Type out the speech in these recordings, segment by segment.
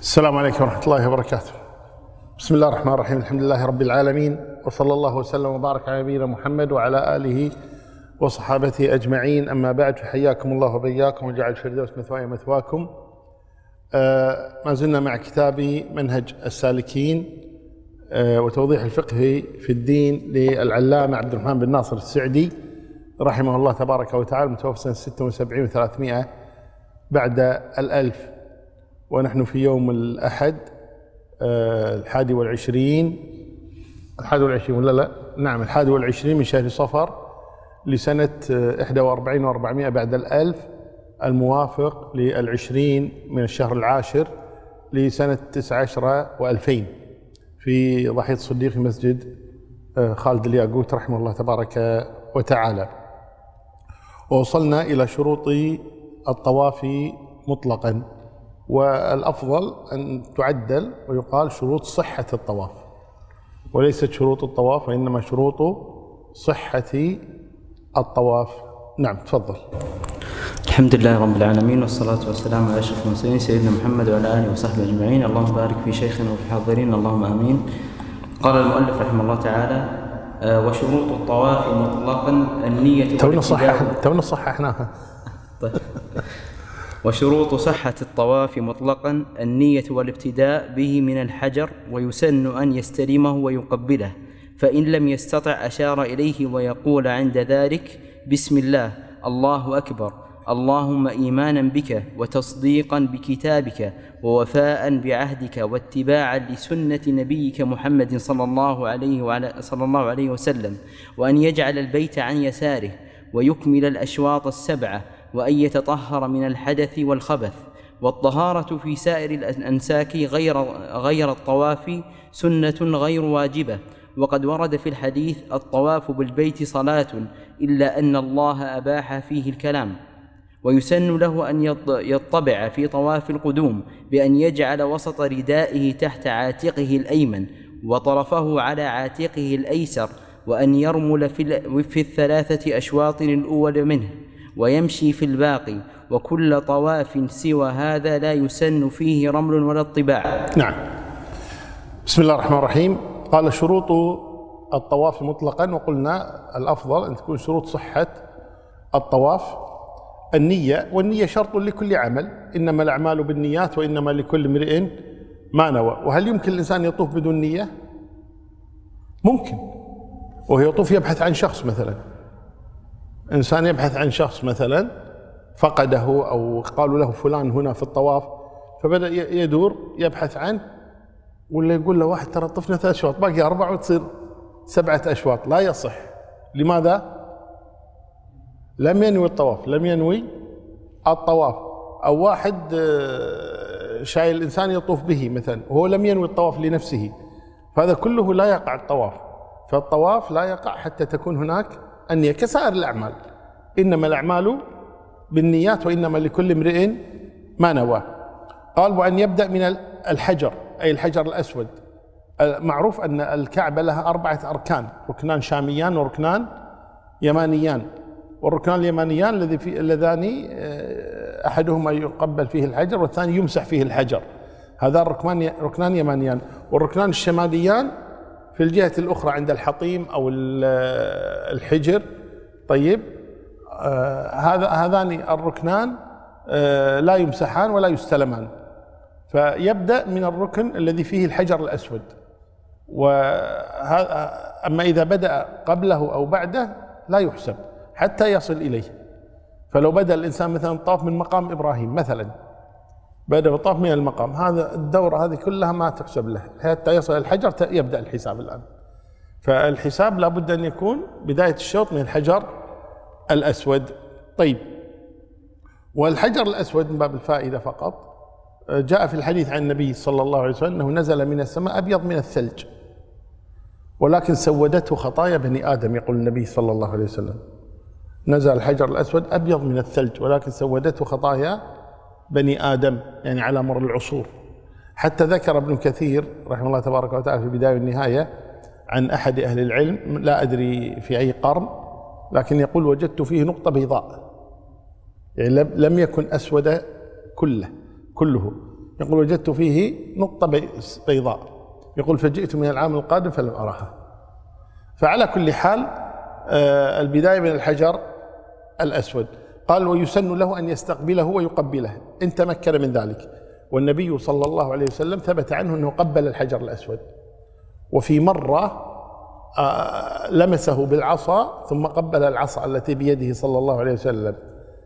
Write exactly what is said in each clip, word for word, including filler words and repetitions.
السلام عليكم ورحمة الله وبركاته. بسم الله الرحمن الرحيم، الحمد لله رب العالمين، وصلى الله وسلم وبارك على نبينا محمد وعلى آله وصحابته أجمعين. أما بعد، فحياكم الله وبياكم وجعل الفردوس مثواي مثواكم. آه ما زلنا مع كتاب منهج السالكين آه وتوضيح الفقه في الدين للعلامة عبد الرحمن بن ناصر السعدي رحمه الله تبارك وتعالى، متوفى سنة ستة وسبعين وثلاثمائة بعد الألف، ونحن في يوم الأحد آه الحادي والعشرين الحادي والعشرين ولا لا؟ نعم، الحادي والعشرين من شهر صفر لسنة إحدى وأربعين وأربعمائة بعد الألف، الموافق للعشرين من الشهر العاشر لسنة تسعة عشر وألفين، في ضحية صديق مسجد آه خالد الياقوت رحمه الله تبارك وتعالى. ووصلنا إلى شروط الطواف مطلقا، والأفضل أن تعدل ويقال شروط صحة الطواف، وليست شروط الطواف وإنما شروط صحة الطواف. نعم، تفضل. الحمد لله رب العالمين، والصلاة والسلام على أشرف المرسلين سيدنا محمد وعلى آله وصحبه أجمعين. اللهم بارك في شيخنا وفي الحاضرين، اللهم آمين. قال المؤلف رحمه الله تعالى: وشروط الطواف مطلقا النية. تونا صححنا تونا صححناها. طيب. وشروط صحة الطواف مطلقا النية والابتداء به من الحجر، ويسن أن يستلمه ويقبله، فإن لم يستطع أشار إليه ويقول عند ذلك: بسم الله، الله أكبر، اللهم إيمانا بك وتصديقا بكتابك ووفاء بعهدك واتباعا لسنة نبيك محمد صلى الله عليه وعلى صلى الله عليه وسلم، وأن يجعل البيت عن يساره ويكمل الأشواط السبعة، وأن يتطهر من الحدث والخبث. والطهارة في سائر الأنساك غير غير الطواف سنة غير واجبة، وقد ورد في الحديث: الطواف بالبيت صلاة، إلا أن الله أباح فيه الكلام. ويسن له أن يطبع في طواف القدوم بأن يجعل وسط ردائه تحت عاتقه الأيمن وطرفه على عاتقه الأيسر، وأن يرمل في الثلاثة أشواط الأول منه ويمشي في الباقي، وكل طواف سوى هذا لا يسن فيه رمل ولا اطباع. نعم. بسم الله الرحمن الرحيم. قال: شروط الطواف مطلقا، وقلنا الأفضل أن تكون شروط صحة الطواف النية، والنية شرط لكل عمل، إنما الأعمال بالنيات وإنما لكل امرئ ما نوى. وهل يمكن الإنسان يطوف بدون نية؟ ممكن، وهو يطوف يبحث عن شخص، مثلا إنسان يبحث عن شخص مثلا فقده، أو قالوا له فلان هنا في الطواف، فبدأ يدور يبحث عنه، ولا يقول له واحد: ترى طفنا ثلاث أشواط، باقي أربعة وتصير سبعة أشواط. لا يصح. لماذا؟ لم ينوي الطواف، لم ينوي الطواف. أو واحد شايل الإنسان يطوف به مثلا وهو لم ينوي الطواف لنفسه، فهذا كله لا يقع الطواف. فالطواف لا يقع حتى تكون هناك النية كسائر الأعمال، إنما الأعمال بالنيات وإنما لكل امرئ ما نوى. قال: وأن يبدأ من الحجر، أي الحجر الأسود. معروف أن الكعبة لها أربعة أركان: ركنان شاميان وركنان يمانيان. والركنان اليمانيان الذي في اللذان أحدهما يقبل فيه الحجر والثاني يمسح فيه الحجر، هذا الركنان ركنان يمانيان. والركنان الشماليان في الجهة الأخرى عند الحطيم أو الحجر. طيب، آه هذا هذان الركنان آه لا يمسحان ولا يستلمان. فيبدأ من الركن الذي فيه الحجر الأسود، وهذا أما إذا بدأ قبله أو بعده لا يحسب حتى يصل إليه. فلو بدأ الإنسان مثلا طاف من مقام إبراهيم مثلا، بدأ بالطواف من المقام، هذا الدورة هذه كلها ما تحسب له حتى يصل الحجر، يبدأ الحساب الآن. فالحساب لابد أن يكون بداية الشوط من الحجر الأسود. طيب، والحجر الأسود من باب الفائدة فقط، جاء في الحديث عن النبي صلى الله عليه وسلم أنه نزل من السماء أبيض من الثلج، ولكن سودته خطايا بني آدم. يقول النبي صلى الله عليه وسلم: نزل الحجر الأسود أبيض من الثلج ولكن سودته خطايا بني آدم، يعني على مر العصور. حتى ذكر ابن كثير رحمه الله تبارك وتعالى في البداية والنهاية عن أحد أهل العلم، لا أدري في أي قرن، لكن يقول: وجدت فيه نقطة بيضاء، يعني لم يكن أسود كله كله يقول وجدت فيه نقطة بيضاء، يقول فجئت من العام القادم فلم أرها. فعلى كل حال البداية من الحجر الأسود. قال ويسن له أن يستقبله ويقبله إن تمكن من ذلك، والنبي صلى الله عليه وسلم ثبت عنه أنه قبل الحجر الأسود، وفي مرة لمسه بالعصا ثم قبل العصا التي بيده صلى الله عليه وسلم.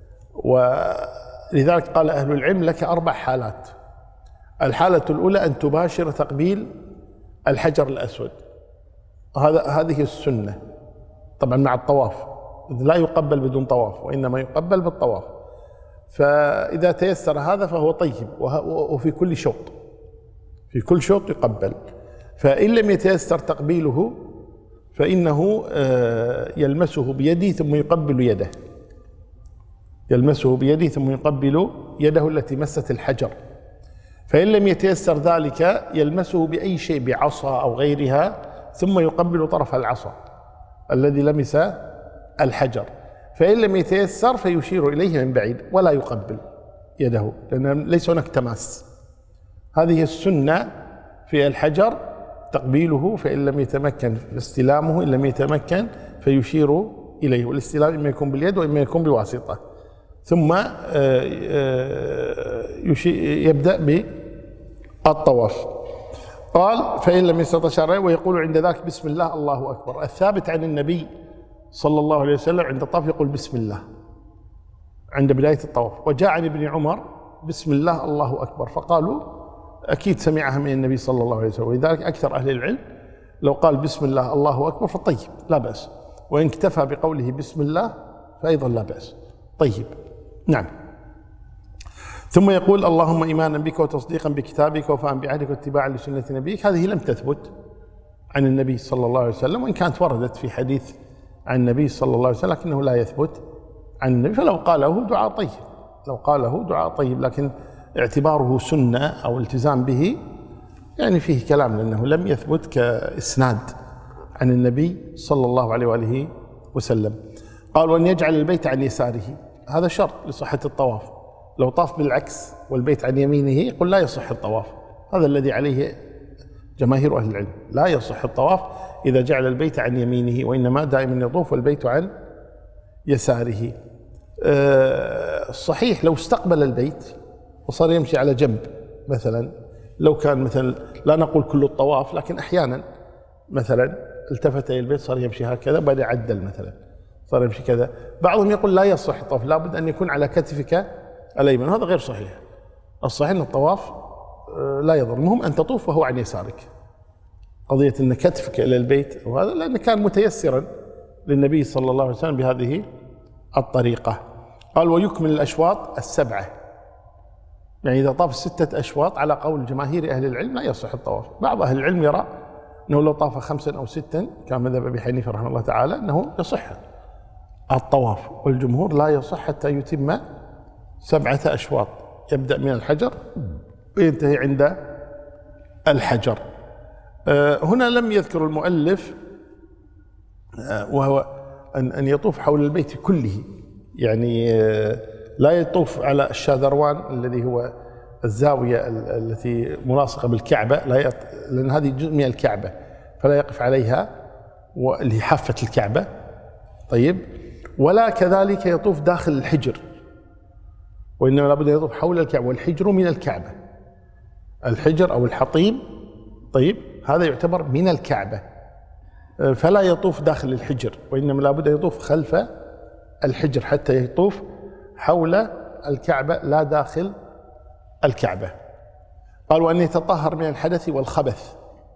ولذلك قال أهل العلم لك أربع حالات. الحالة الأولى أن تباشر تقبيل الحجر الأسود، هذا هذه السنة طبعا مع الطواف، لا يقبل بدون طواف وإنما يقبل بالطواف. فإذا تيسر هذا فهو طيب، وفي كل شوط في كل شوط يقبل. فإن لم يتيسر تقبيله فإنه يلمسه بيده ثم يقبل يده، يلمسه بيده ثم يقبل يده التي مست الحجر. فإن لم يتيسر ذلك يلمسه بأي شيء، بعصا أو غيرها، ثم يقبل طرف العصا الذي لمس الحجر. فإن لم يتيسر فيشير إليه من بعيد ولا يقبل يده، لأن ليس هناك تماس. هذه السنة في الحجر تقبيله، فإن لم يتمكن استلامه، إن لم يتمكن فيشير إليه. والاستلام إما يكون باليد وإما يكون بواسطة. ثم يبدأ بالطواف. قال فإن لم يستطع شرعا ويقول عند ذلك بسم الله الله أكبر. الثابت عن النبي صلى الله عليه وسلم عند الطواف يقول بسم الله عند بداية الطواف. وجاء عن ابن عمر بسم الله الله أكبر، فقالوا أكيد سمعها من النبي صلى الله عليه وسلم. ولذلك أكثر أهل العلم لو قال بسم الله الله أكبر فطيب لا بأس، وإن اكتفى بقوله بسم الله فأيضا لا بأس، طيب. نعم. ثم يقول اللهم إيمانا بك وتصديقا بكتابك ووفاء بعهدك واتباعا لسنة نبيك. هذه لم تثبت عن النبي صلى الله عليه وسلم، وإن كانت وردت في حديث عن النبي صلى الله عليه وسلم لكنه لا يثبت عن النبي. فلو قاله دعاء طيب، لو قاله دعاء طيب، لكن اعتباره سنة أو التزام به يعني فيه كلام، لأنه لم يثبت كإسناد عن النبي صلى الله عليه وآله وسلم. قال وأن يجعل البيت عن يساره، هذا شرط لصحة الطواف. لو طاف بالعكس والبيت عن يمينه يقول لا يصح الطواف. هذا الذي عليه جماهير أهل العلم، لا يصح الطواف إذا جعل البيت عن يمينه، وإنما دائما يطوف والبيت عن يساره. صحيح لو استقبل البيت وصار يمشي على جنب مثلا، لو كان مثلا لا نقول كل الطواف لكن أحيانا مثلا التفت إلى البيت صار يمشي هكذا وبعدين عدل مثلا صار يمشي كذا، بعضهم يقول لا يصح الطواف، لابد أن يكون على كتفك الأيمن. هذا غير صحيح. الصحيح أن الطواف لا يضر، المهم أن تطوف وهو عن يسارك. قضية أن كتفك إلى البيت وهذا لأنه كان متيسرا للنبي صلى الله عليه وسلم بهذه الطريقة. قال ويكمل الأشواط السبعة، يعني إذا طاف ستة أشواط على قول جماهير أهل العلم لا يصح الطواف. بعض أهل العلم يرى أنه لو طاف خمسا أو ستا كان مذهب أبي حنيفة رحمه الله تعالى أنه يصح الطواف، والجمهور لا يصح حتى يتم سبعة أشواط، يبدأ من الحجر وينتهي عند الحجر. هنا لم يذكر المؤلف وهو أن يطوف حول البيت كله، يعني لا يطوف على الشاذروان الذي هو الزاوية التي ملاصقة بالكعبة، لا يط... لأن هذه جزء من الكعبة فلا يقف عليها واللي حافة الكعبة. طيب، ولا كذلك يطوف داخل الحجر، وإنما لابد أن يطوف حول الكعبة، والحجر من الكعبة، الحجر أو الحطيم طيب هذا يعتبر من الكعبة، فلا يطوف داخل الحجر، وإنما لابد أن يطوف خلف الحجر حتى يطوف حول الكعبة لا داخل الكعبة. قال وأن يتطهر من الحدث والخبث.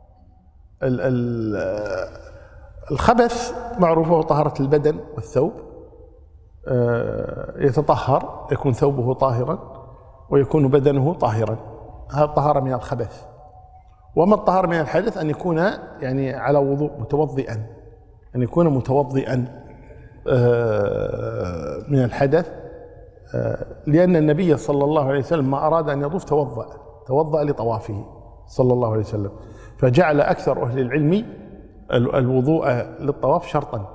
الخبث معروف هو طهارة البدن والثوب، يتطهر يكون ثوبه طاهرا ويكون بدنه طاهرا، هذا الطهارة من الخبث. وما الطهارة من الحدث أن يكون يعني على وضوء متوضئا، أن يكون متوضئا من الحدث، لأن النبي صلى الله عليه وسلم ما أراد أن يطوف توضأ توضأ لطوافه صلى الله عليه وسلم، فجعل أكثر أهل العلم الوضوء للطواف شرطا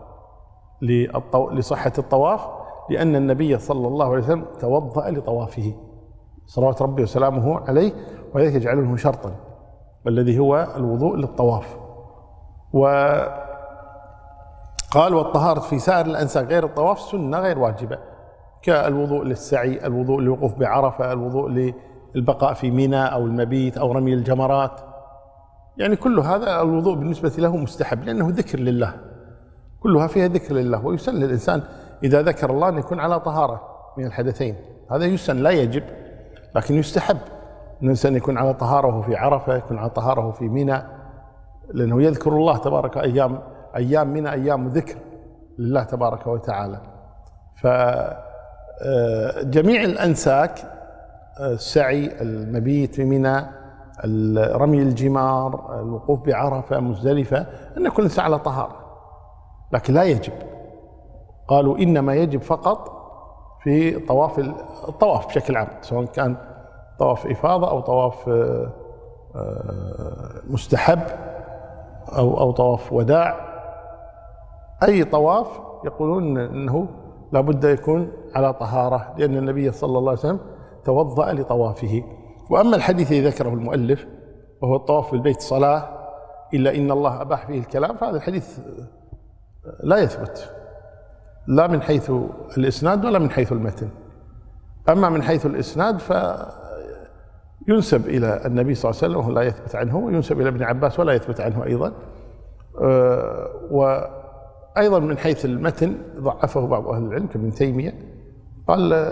لصحة الطواف، لأن النبي صلى الله عليه وسلم توضأ لطوافه صلوات ربي وسلامه عليه، ولذلك يجعلونه شرطا، الذي هو الوضوء للطواف. وقال والطهارة في سائر الأنساك غير الطواف سنة غير واجبة، كالوضوء للسعي، الوضوء للوقوف بعرفة، الوضوء للبقاء في منى أو المبيت أو رمي الجمرات. يعني كل هذا الوضوء بالنسبة له مستحب، لأنه ذكر لله، كلها فيها ذكر لله. ويسن للإنسان إذا ذكر الله أن يكون على طهارة من الحدثين، هذا يسن لا يجب، لكن يستحب أن الإنسان يكون على طهارة وهو في عرفة، يكون على طهارة وهو في منى، لأنه يذكر الله تبارك. أيام أيام منى أيام ذكر لله تبارك وتعالى. فجميع الأنساك، السعي، المبيت في منى، رمي الجمار، الوقوف بعرفة، مزدلفة، أن يكون الإنسان على طهارة، لكن لا يجب. قالوا إنما يجب فقط في طواف الطواف بشكل عام، سواء كان طواف إفاضة أو طواف مستحب أو أو طواف وداع. أي طواف يقولون أنه لا بد يكون على طهارة، لأن النبي صلى الله عليه وسلم توضأ لطوافه. وأما الحديث الذي ذكره المؤلف وهو الطواف بالبيت صلاة إلا إن الله أباح فيه الكلام، فهذا الحديث لا يثبت، لا من حيث الإسناد ولا من حيث المتن. أما من حيث الإسناد فينسب إلى النبي صلى الله عليه وسلم وهو لا يثبت عنه، وينسب إلى ابن عباس ولا يثبت عنه أيضا. وأيضا من حيث المتن ضعفه بعض أهل العلم كابن تيمية، قال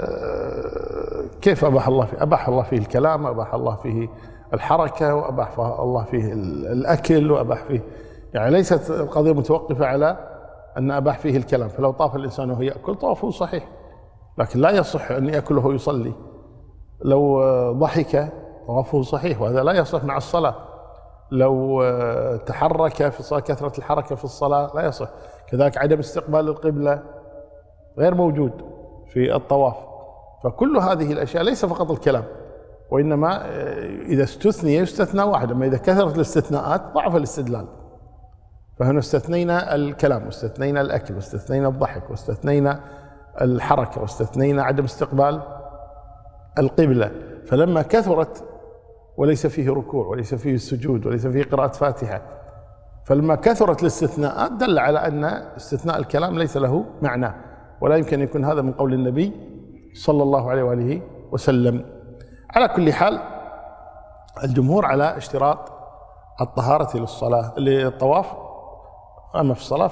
كيف أباح الله فيه؟ أباح الله فيه الكلام، وأباح الله فيه الحركة، وأباح الله فيه الأكل، وأباح فيه، يعني ليست القضية متوقفة على أن أباح فيه الكلام. فلو طاف الإنسان وهو يأكل طوافه صحيح، لكن لا يصح أن يأكل وهو يصلي. لو ضحك طوافه صحيح، وهذا لا يصح مع الصلاة. لو تحرك في الصلاة، كثرة الحركة في الصلاة لا يصح. كذلك عدم استقبال القبلة غير موجود في الطواف. فكل هذه الأشياء ليس فقط الكلام، وإنما إذا استثني يستثنى واحد. أما إذا كثرت الاستثناءات ضعف الاستدلال. فهنا استثنينا الكلام، واستثنينا الأكل، واستثنينا الضحك، واستثنينا الحركة، واستثنينا عدم استقبال القبلة. فلما كثرت وليس فيه ركوع وليس فيه سجود وليس فيه قراءة فاتحة، فلما كثرت الاستثناءات دل على أن استثناء الكلام ليس له معنى، ولا يمكن يكون هذا من قول النبي صلى الله عليه وآله وسلم. على كل حال الجمهور على اشتراط الطهارة للصلاة للطواف، أما في الصلاة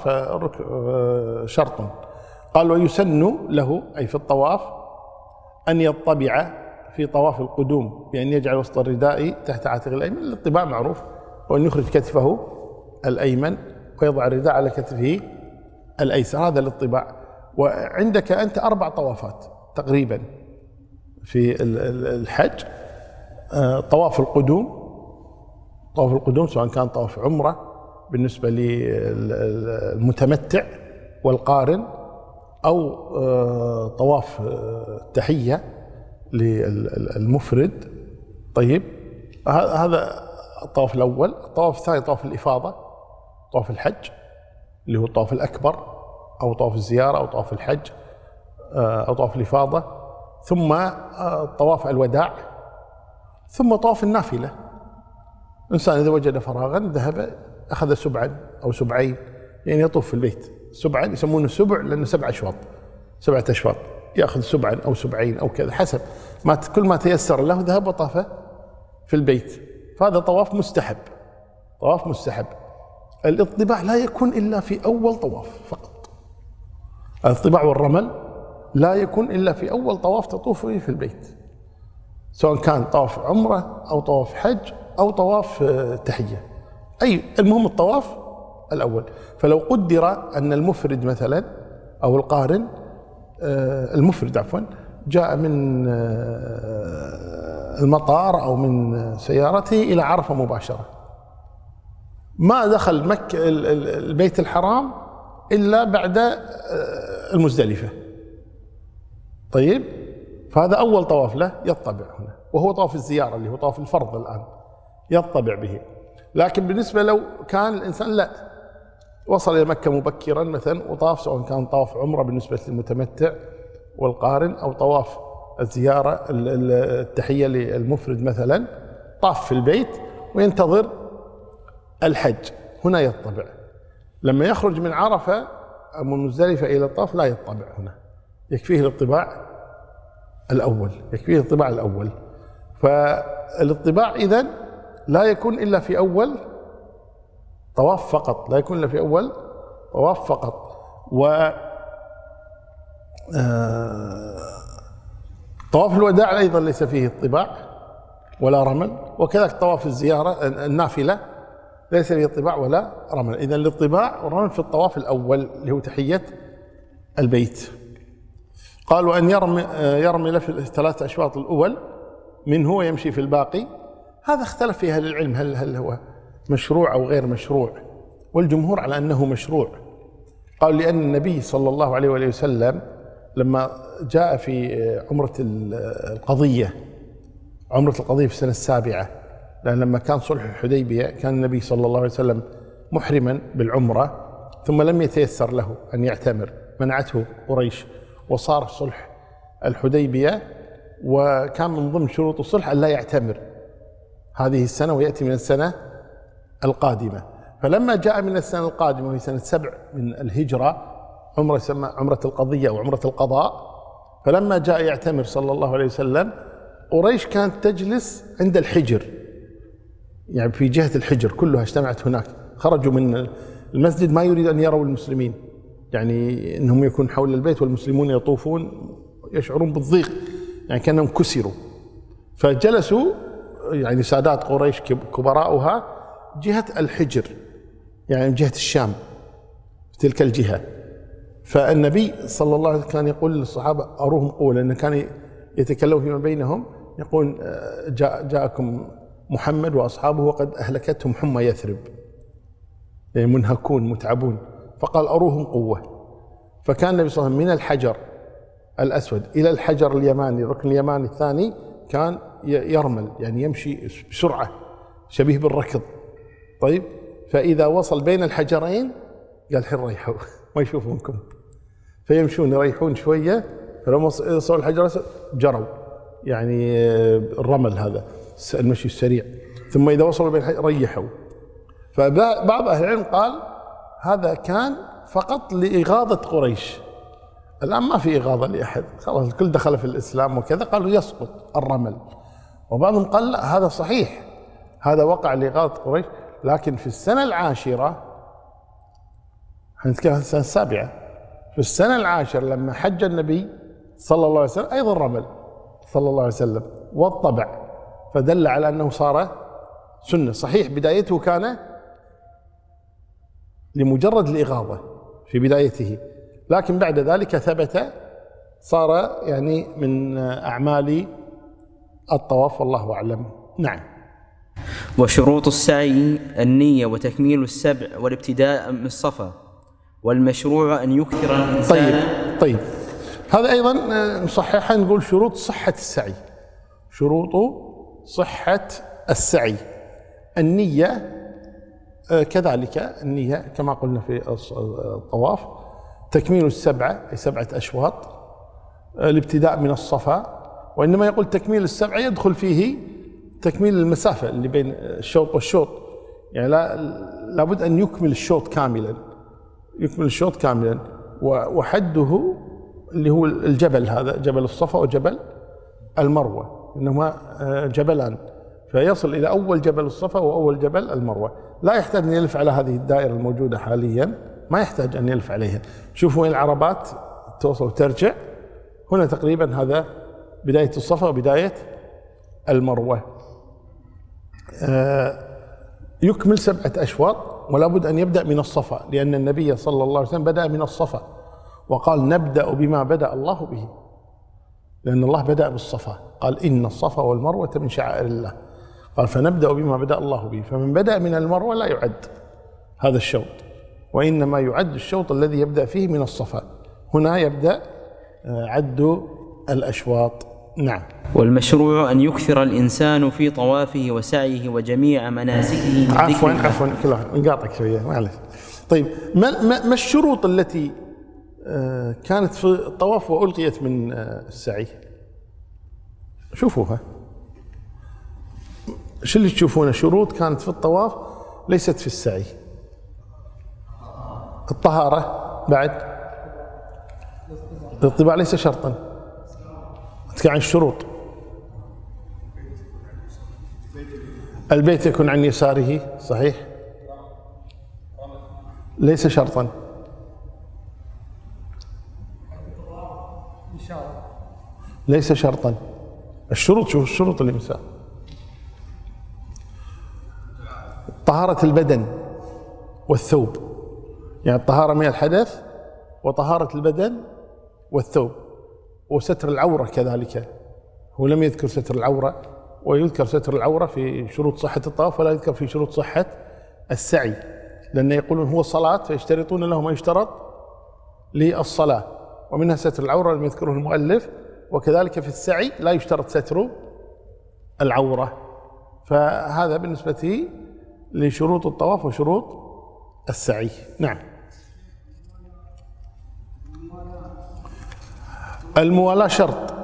فشرط. قال ويسن له أي في الطواف أن يطبع في طواف القدوم بأن يجعل وسط الرداء تحت عاتق الأيمن. الاطباع معروف، وأن يخرج كتفه الأيمن ويضع الرداء على كتفه الأيسر، هذا الاطباع. وعندك أنت أربع طوافات تقريبا في الحج. طواف القدوم، طواف القدوم سواء كان طواف عمرة بالنسبة للمتمتع والقارن، أو طواف تحية للمفرد. طيب، هذا الطواف الأول. الطواف الثاني طواف الإفاضة، طواف الحج اللي هو الطواف الأكبر، أو طواف الزيارة، أو طواف الحج، أو طواف الإفاضة. ثم طواف الوداع، ثم طواف النافلة. الإنسان إذا وجد فراغا ذهب أخذ سبعا أو سبعين، يعني يطوف في البيت سبعا، يسمونه سبع لأنه سبع أشواط، سبعة أشواط، يأخذ سبعا أو سبعين أو كذا حسب ما كل ما تيسر له ذهب وطاف في البيت. فهذا طواف مستحب، طواف مستحب. الاطباع لا يكون إلا في أول طواف فقط. الاطباع والرمل لا يكون إلا في أول طواف تطوف فيه في البيت، سواء كان طواف عمرة أو طواف حج أو طواف تحية، أي المهم الطواف الأول. فلو قدر أن المفرد مثلا أو القارن، المفرد عفوا، جاء من المطار أو من سيارته إلى عرفة مباشرة، ما دخل مكة البيت الحرام إلا بعد المزدلفة. طيب، فهذا أول طواف له يطبع هنا، وهو طواف الزيارة اللي هو طواف الفرض الآن يطبع به. لكن بالنسبة لو كان الإنسان لا وصل إلى مكة مبكرا مثلا وطاف، سواء كان طواف عمرة بالنسبة للمتمتع والقارن، أو طواف الزيارة التحية للمفرد مثلا طاف في البيت وينتظر الحج، هنا يطبع. لما يخرج من عرفة أو من مزدلفة إلى الطواف لا يطبع، هنا يكفيه الاطباع الأول، يكفيه الاطباع الأول. فالاطباع إذن لا يكون إلا في أول طواف فقط، لا يكون إلا في أول طواف فقط. و طواف الوداع أيضا ليس فيه اطباع ولا رمل، وكذلك طواف الزيارة النافلة ليس فيه اطباع ولا رمل. إذن الاطباع والرمل في الطواف الأول اللي هو تحية البيت. قال وأن يرمي يرمل في الثلاث أشواط الأول منه ويمشي في الباقي. هذا اختلف فيه أهل العلم، هل هل هو مشروع أو غير مشروع، والجمهور على أنه مشروع. قالوا لأن النبي صلى الله عليه وآله وسلم لما جاء في عمرة القضية، عمرة القضية في السنة السابعة، لأن لما كان صلح الحديبية كان النبي صلى الله عليه وسلم محرما بالعمرة ثم لم يتيسر له أن يعتمر، منعته قريش، وصار صلح الحديبية وكان من ضمن شروط الصلح أن لا يعتمر هذه السنة ويأتي من السنة القادمة. فلما جاء من السنة القادمة وهي سنة سبع من الهجرة عمرة يسمى عمرة القضية أو عمرة القضاء، فلما جاء يعتمر صلى الله عليه وسلم قريش كانت تجلس عند الحجر، يعني في جهة الحجر كلها اجتمعت هناك، خرجوا من المسجد ما يريد أن يروا المسلمين، يعني أنهم يكون حول البيت والمسلمون يطوفون يشعرون بالضيق، يعني كأنهم كسروا. فجلسوا يعني سادات قريش كبراؤها جهة الحجر، يعني جهة الشام تلك الجهة. فالنبي صلى الله عليه وسلم كان يقول للصحابة أروهم قوة، لأنه كان يتكلم فيما بينهم يقول جاء جاءكم محمد وأصحابه وقد أهلكتهم حمى يثرب، يعني منهكون متعبون، فقال أروهم قوة. فكان النبي صلى الله عليه وسلم من الحجر الأسود إلى الحجر اليماني الركن اليماني الثاني كان يرمل، يعني يمشي بسرعة شبيه بالركض. طيب فإذا وصل بين الحجرين قال الحين ريحوا ما يشوفونكم، فيمشون يريحون شوية، فلما وصلوا الحجر جروا، يعني الرمل هذا المشي السريع، ثم إذا وصلوا بين الحجر ريحوا. فبعض أهل العلم قال هذا كان فقط لإغاظة قريش، الآن ما في إغاظة لأحد، خلاص الكل دخل في الإسلام وكذا، قالوا يسقط الرمل. وبعضهم قال لا هذا صحيح، هذا وقع لإغاظة قريش، لكن في السنة العاشرة، حنتكلم عن السنة السابعة، في السنة العاشرة لما حج النبي صلى الله عليه وسلم أيضا رمل صلى الله عليه وسلم والطبع، فدل على أنه صار سنة. صحيح بدايته كان لمجرد الإغاظة في بدايته، لكن بعد ذلك ثبت صار يعني من أعمال الطواف والله أعلم. نعم. وشروط السعي النية وتكميل السبع والابتداء من الصفا، والمشروع أن يكثر الإنسان. طيب طيب هذا أيضا نصححها، نقول شروط صحة السعي، شروط صحة السعي النية كذلك، النية كما قلنا في الطواف تكميل السبعة أي سبعة أشواط، الابتداء من الصفا، وإنما يقول تكميل السبعة يدخل فيه تكميل المسافة اللي بين الشوط والشوط، يعني لا لابد أن يكمل الشوط كاملا، يكمل الشوط كاملا. وحده اللي هو الجبل هذا، جبل الصفا وجبل المروة، إنهما جبلان، فيصل إلى أول جبل الصفا وأول جبل المروة، لا يحتاج أن يلف على هذه الدائرة الموجودة حاليا، ما يحتاج أن يلف عليها. شوفوا وين العربات توصل وترجع، هنا تقريبا هذا بداية الصفا وبداية المروة. يكمل سبعة أشواط، ولا بد أن يبدأ من الصفا، لأن النبي صلى الله عليه وسلم بدأ من الصفا وقال نبدأ بما بدأ الله به، لأن الله بدأ بالصفا، قال إن الصفا والمروة من شعائر الله، قال فنبدأ بما بدأ الله به. فمن بدأ من المروة لا يعد هذا الشوط، وإنما يعد الشوط الذي يبدأ فيه من الصفا، هنا يبدأ عد الأشواط. نعم. والمشروع أن يكثر الإنسان في طوافه وسعيه وجميع مناسكه. عفوا عفوا كلها نقاطعك شوية معلش. طيب ما, ما, ما الشروط التي كانت في الطواف وألغيت من السعي؟ شوفوها. شو اللي تشوفونه؟ شروط كانت في الطواف ليست في السعي. الطهارة بعد، الطباع ليس شرطا. نتكلم عن الشروط. البيت يكون عن يساره، صحيح، ليس شرطا. ليس شرطا. الشروط، شوف الشروط اللي مساء. طهارة البدن والثوب، يعني الطهارة من الحدث وطهارة البدن والثوب، وستر العورة كذلك. هو لم يذكر ستر العورة، ويذكر ستر العورة في شروط صحة الطواف ولا يذكر في شروط صحة السعي، لأن يقولون هو صلاة فيشترطون له ما يشترط للصلاة، ومنها ستر العورة لم يذكره المؤلف. وكذلك في السعي لا يشترط ستر العورة. فهذا بالنسبة لشروط الطواف وشروط السعي. نعم. الموالاة شرط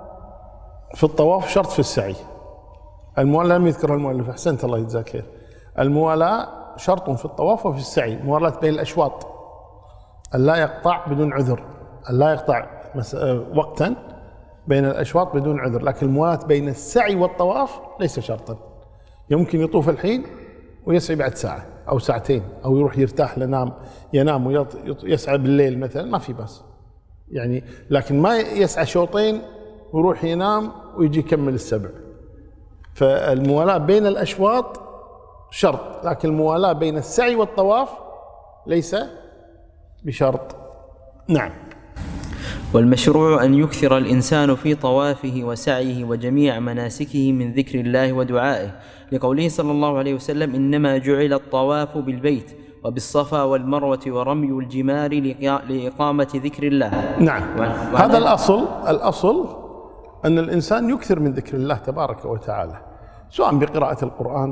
في الطواف، شرط في السعي. الموالاة لم يذكرها المؤلف، أحسنت الله يجزاك خير. الموالاة شرط في الطواف وفي السعي. موالاة بين الأشواط، أن لا يقطع بدون عذر، أن لا يقطع وقتا بين الأشواط بدون عذر. لكن الموالاة بين السعي والطواف ليس شرطا. يمكن يطوف الحين ويسعي بعد ساعة أو ساعتين، أو يروح يرتاح لنام ينام ويسعى بالليل مثلا، ما في بس يعني. لكن ما يسعى شوطين ويروح ينام ويجي يكمل السبع. فالموالاة بين الأشواط شرط، لكن الموالاة بين السعي والطواف ليس بشرط. نعم. والمشروع أن يكثر الإنسان في طوافه وسعيه وجميع مناسكه من ذكر الله ودعائه، لقوله صلى الله عليه وسلم: إنما جعل الطواف بالبيت وبالصفا والمروة ورمي الجمار لإقامة ذكر الله. نعم. هذا الأصل. الأصل أن الإنسان يكثر من ذكر الله تبارك وتعالى، سواء بقراءة القرآن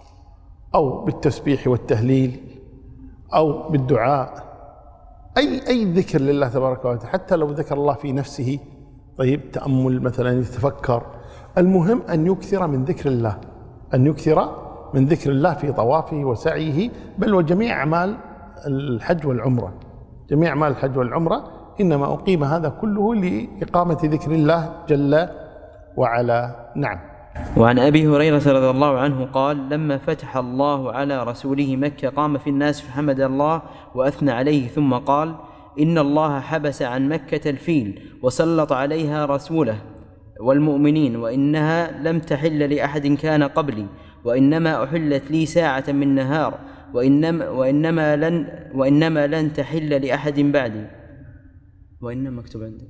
أو بالتسبيح والتهليل أو بالدعاء، أي أي ذكر لله تبارك وتعالى، حتى لو ذكر الله في نفسه. طيب، تأمل مثلا، يتفكر. المهم أن يكثر من ذكر الله، أن يكثر من ذكر الله في طوافه وسعيه، بل وجميع أعمال الحج والعمرة. جميع أعمال الحج والعمرة إنما أقيم هذا كله لإقامة ذكر الله جل وعلا. نعم. وعن أبي هريرة رضي الله عنه قال: لما فتح الله على رسوله مكة قام في الناس فحمد الله وأثنى عليه، ثم قال: إن الله حبس عن مكة الفيل وسلط عليها رسوله والمؤمنين، وإنها لم تحل لأحد كان قبلي، وإنما أحلت لي ساعة من نهار، وإنما, وإنما, لن, وإنما لن تحل لأحد بعدي. وإنما مكتوب عندي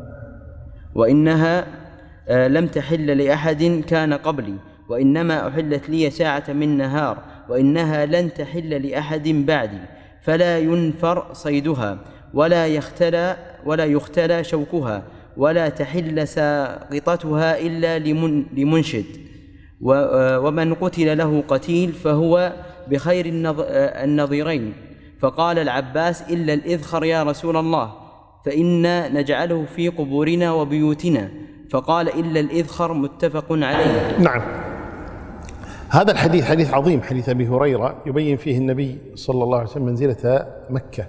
وإنها لم تحل لأحد كان قبلي، وإنما أحلت لي ساعة من نهار، وإنها لن تحل لأحد بعدي، فلا ينفر صيدها ولا يختلى ولا يختلى شوكها، ولا تحل ساقطتها إلا لمن لمنشد، ومن قتل له قتيل فهو بخير النظيرين. فقال العباس: إلا الإذخر يا رسول الله، فإنا نجعله في قبورنا وبيوتنا. فقال: إلا الإذخر، متفق عليه. نعم. هذا الحديث حديث عظيم، حديث أبي هريرة، يبين فيه النبي صلى الله عليه وسلم منزلة مكة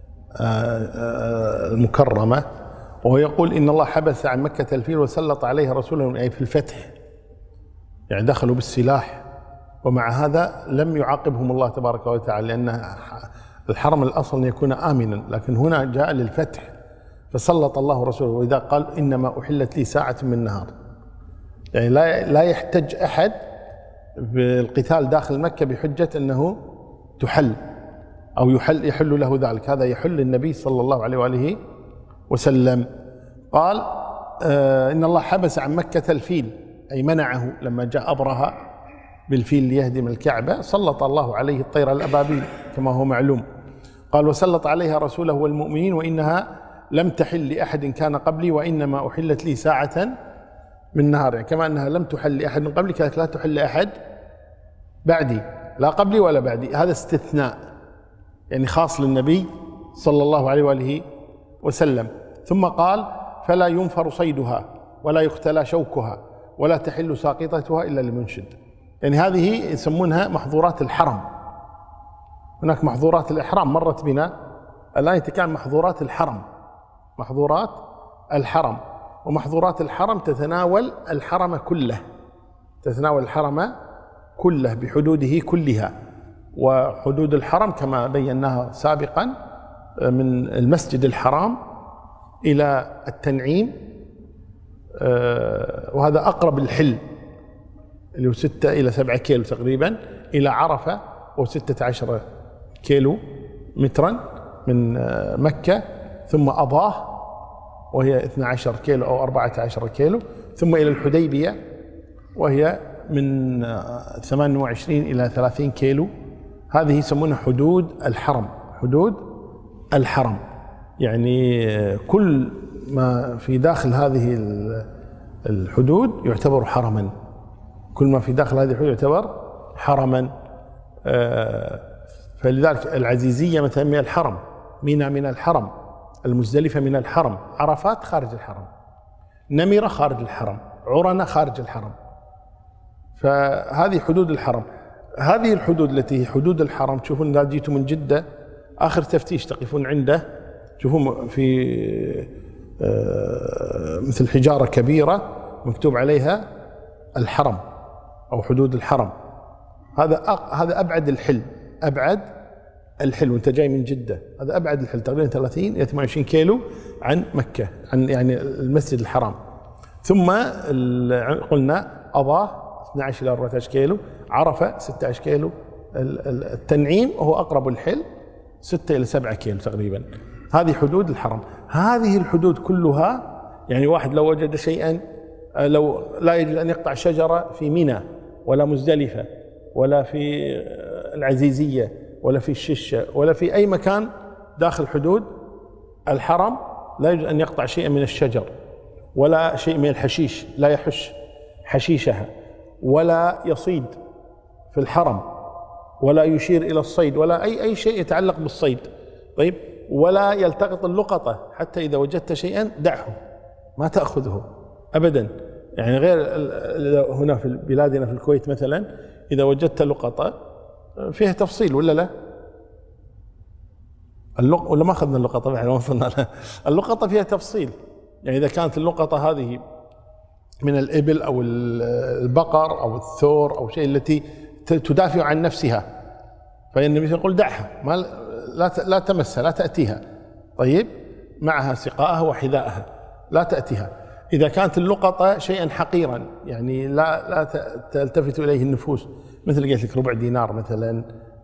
المكرمة، وهو يقول: إن الله حبس عن مكة الفيل وسلط عليها رسوله، أي في الفتح، يعني دخلوا بالسلاح، ومع هذا لم يعاقبهم الله تبارك وتعالى، لأن الحرم الأصل أن يكون آمنا، لكن هنا جاء للفتح فسلط الله رسوله. وإذا قال: إنما أحلت لي ساعة من نهار، يعني لا لا يحتج أحد بالقتال داخل مكة بحجة أنه تحل أو يحل يحل له ذلك، هذا يحل النبي صلى الله عليه وآله وسلم. قال: آه إن الله حبس عن مكة الفيل، أي منعه لما جاء أبرهة بالفيل ليهدم الكعبة، سلط الله عليه الطير الأبابيل كما هو معلوم. قال: وسلط عليها رسوله والمؤمنين، وإنها لم تحل لأحد كان قبلي، وإنما أحلت لي ساعة من نهار، يعني كما أنها لم تحل لأحد من قبلي كانت لا تحل لأحد بعدي، لا قبلي ولا بعدي. هذا استثناء يعني خاص للنبي صلى الله عليه وآله وسلم. ثم قال: فلا ينفر صيدها ولا يختلى شوكها، ولا تحل ساقطتها إلا لمنشد. يعني هذه يسمونها محظورات الحرم. هناك محظورات الإحرام مرت بنا، الآن يتكلم محظورات الحرم. محظورات الحرم، ومحظورات الحرم تتناول الحرم كله، تتناول الحرم كله بحدوده كلها. وحدود الحرم كما بيناها سابقا من المسجد الحرام إلى التنعيم، وهذا أقرب الحل اللي هو ستة إلى سبعة كيلو تقريبا، إلى عرفة وستة عشر كيلو مترا من مكة، ثم أضاه وهي اثني عشر كيلو أو أربعة عشر كيلو، ثم إلى الحديبية وهي من ثمانية وعشرين إلى ثلاثين كيلو. هذه يسمونها حدود الحرم، حدود الحرم. يعني كل ما في داخل هذه الحدود يعتبر حرما، كل ما في داخل هذه الحدود يعتبر حرما. فلذلك العزيزية مثلا من الحرم، منى من الحرم، المزدلفة من الحرم، عرفات خارج الحرم، نمرة خارج الحرم، عرنة خارج الحرم. فهذه حدود الحرم. هذه الحدود التي هي حدود الحرم، تشوفون إذا جيتوا من جدة آخر تفتيش تقفون عنده تشوفون في مثل حجارة كبيرة مكتوب عليها الحرم أو حدود الحرم. هذا هذا أبعد الحل، أبعد الحل وأنت جاي من جدة، هذا أبعد الحل تقريبا ثلاثين إلى ثمانية وعشرين كيلو عن مكة، عن يعني المسجد الحرام. ثم قلنا أضاه اثني عشر إلى أربعة عشر كيلو، عرفة ستة عشر كيلو، التنعيم وهو أقرب الحل ستة إلى سبعة كيلو تقريبا. هذه حدود الحرم. هذه الحدود كلها يعني واحد لو وجد شيئا، لو لا يجوز أن يقطع شجرة في منى ولا مزدلفة ولا في العزيزية ولا في الششة ولا في أي مكان داخل حدود الحرم، لا يجوز أن يقطع شيئا من الشجر ولا شيء من الحشيش، لا يحش حشيشها، ولا يصيد في الحرم، ولا يشير إلى الصيد، ولا أي أي شيء يتعلق بالصيد. طيب، ولا يلتقط اللقطة، حتى إذا وجدت شيئا دعه ما تأخذه أبدا. يعني غير هنا في بلادنا في الكويت مثلا، إذا وجدت لقطة فيها تفصيل ولا لا؟ اللق... ولا ما أخذنا اللقطة بعد ما وصلنا لها؟ اللقطة فيها تفصيل. يعني إذا كانت اللقطة هذه من الإبل أو البقر أو الثور أو شيء التي تدافع عن نفسها، فإن النبي يقول دعها، ما لا لا تمسها، لا تأتيها. طيب، معها سقاءها وحذاءها، لا تأتيها. إذا كانت اللقطة شيئا حقيرا، يعني لا لا تلتفت إليه النفوس، مثل قلت لك ربع دينار مثلا،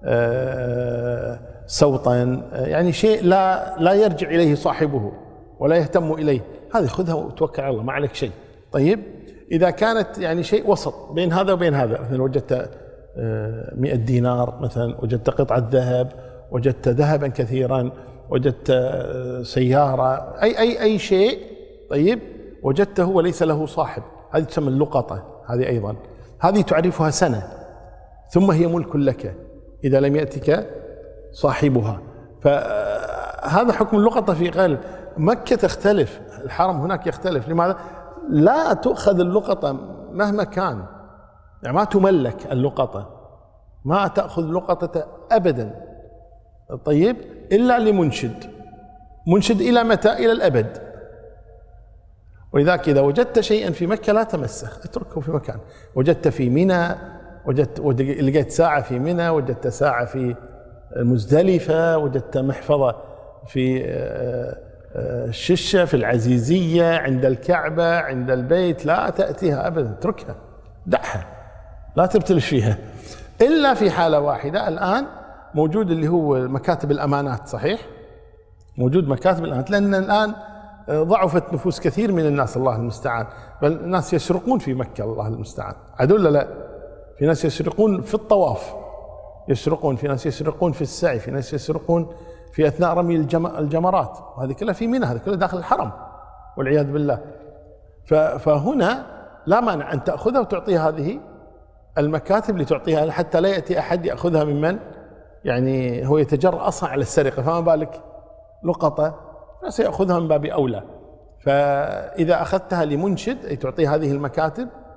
سوطا، يعني شيء لا لا يرجع إليه صاحبه ولا يهتم إليه، هذه خذها وتوكل على الله، ما عليك شيء. طيب، إذا كانت يعني شيء وسط بين هذا وبين هذا، مثلا وجدت مئة دينار مثلا، وجدت قطعة ذهب، وجدت ذهبا كثيرا، وجدت سيارة، أي أي أي شيء، طيب، وجدته وليس له صاحب، هذه تسمى اللقطة. هذه أيضا هذه تعرفها سنة، ثم هي ملك لك إذا لم يأتك صاحبها. فهذا حكم اللقطة في غير مكة. تختلف، الحرم هناك يختلف. لماذا؟ لا تؤخذ اللقطة مهما كان، يعني ما تملك اللقطة، ما تأخذ لقطة أبدا. طيب، إلا لمنشد. منشد إلى متى؟ إلى الأبد. ولذلك إذا وجدت شيئا في مكة لا تمسه، اتركه في مكان. وجدت في منى، وجدت لقيت ساعة في منى، وجدت ساعة في المزدلفة، وجدت محفظة في الششة، في العزيزية، عند الكعبة، عند البيت، لا تأتيها أبدا، اتركها، دعها، لا تبتلش فيها. إلا في حالة واحدة الآن موجود، اللي هو مكاتب الأمانات. صحيح، موجود مكاتب الأمانات، لأن الآن ضعفت نفوس كثير من الناس، الله المستعان. بل الناس يسرقون في مكة، الله المستعان. عدول لا، في ناس يسرقون في الطواف، يسرقون في ناس يسرقون في السعي، في ناس يسرقون في أثناء رمي الجمرات، وهذه كلها في منى، هذه كلها داخل الحرم والعياذ بالله. فهنا لا مانع أن تأخذها وتعطيها هذه المكاتب لتعطيها، حتى لا يأتي أحد يأخذها ممن يعني هو يتجرأ أصلا على السرقة، فما بالك لقطة، فسيأخذها من باب أولى. فإذا أخذتها لمنشد، أي تعطيه هذه المكاتب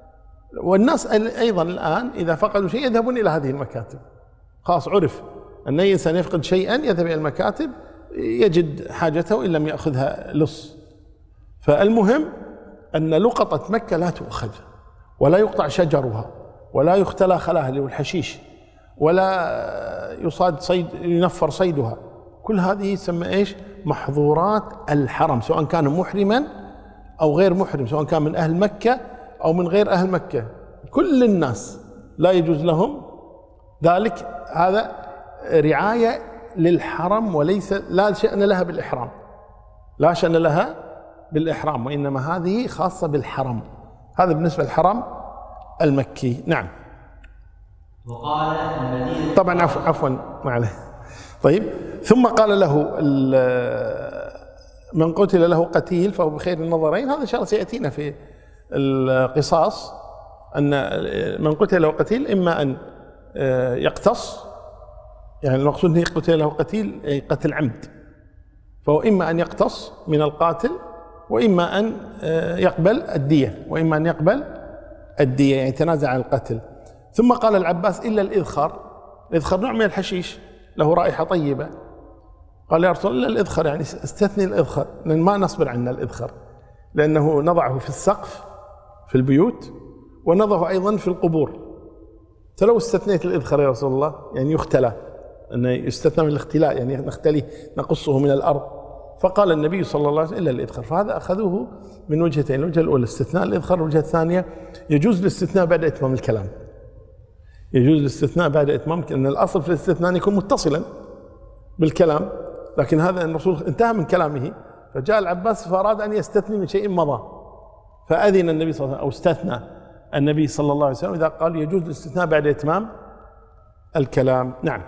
والناس أيضا الآن إذا فقدوا شيء يذهبون إلى هذه المكاتب، خلاص عرف أن أي إنسان يفقد شيئا يذهب إلى المكاتب يجد حاجته إن لم يأخذها لص. فالمهم أن لقطة مكة لا تؤخذ ولا يقطع شجرها ولا يختلى خلاها اللي هو الحشيش ولا يصاد صيد ينفر صيدها، كل هذه يسمى إيش؟ محظورات الحرم، سواء كان محرما أو غير محرم، سواء كان من أهل مكة أو من غير أهل مكة، كل الناس لا يجوز لهم ذلك. هذا رعاية للحرم وليس لا شأن لها بالإحرام، لا شأن لها بالإحرام، وإنما هذه خاصة بالحرم. هذا بالنسبة للحرم المكي. نعم. وقال المدينة طبعا عفوا عفوا ما عليه. طيب، ثم قال له من قتل له قتيل فهو بخير النظرين. هذا إن شاء الله سيأتينا في القصاص، أن من قتل له قتيل إما أن يقتص، يعني المقصود أنه قتل له قتيل أي قتل عمد، فهو إما أن يقتص من القاتل وإما أن يقبل الدية وإما أن يقبل الدية، يعني يتنازع عن القتل. ثم قال العباس إلا الإذخر. الإذخر نوع من الحشيش له رائحة طيبة. قال يا رسول الله الإذخر، يعني استثني الإذخر، لأن ما نصبر عنا الإذخر، لأنه نضعه في السقف في البيوت ونضعه أيضا في القبور. فلو استثنيت الإذخر يا رسول الله يعني يختلى، أنه يستثنى من الاختلاء، يعني نختلي نقصه من الأرض. فقال النبي صلى الله عليه وسلم إلا الإذخر. فهذا أخذوه من وجهتين، الوجهة الأولى استثناء الإذخر، الوجهة الثانية يجوز الاستثناء بعد إتمام الكلام. يجوز الاستثناء بعد إتمام، لأن الأصل في الاستثناء أن يكون متصلا بالكلام، لكن هذا الرسول انتهى من كلامه فجاء العباس فأراد أن يستثني من شيء مضى، فأذن النبي صلى الله عليه وسلم أو استثنى النبي صلى الله عليه وسلم إذا قال يجوز الاستثناء بعد إتمام الكلام. نعم.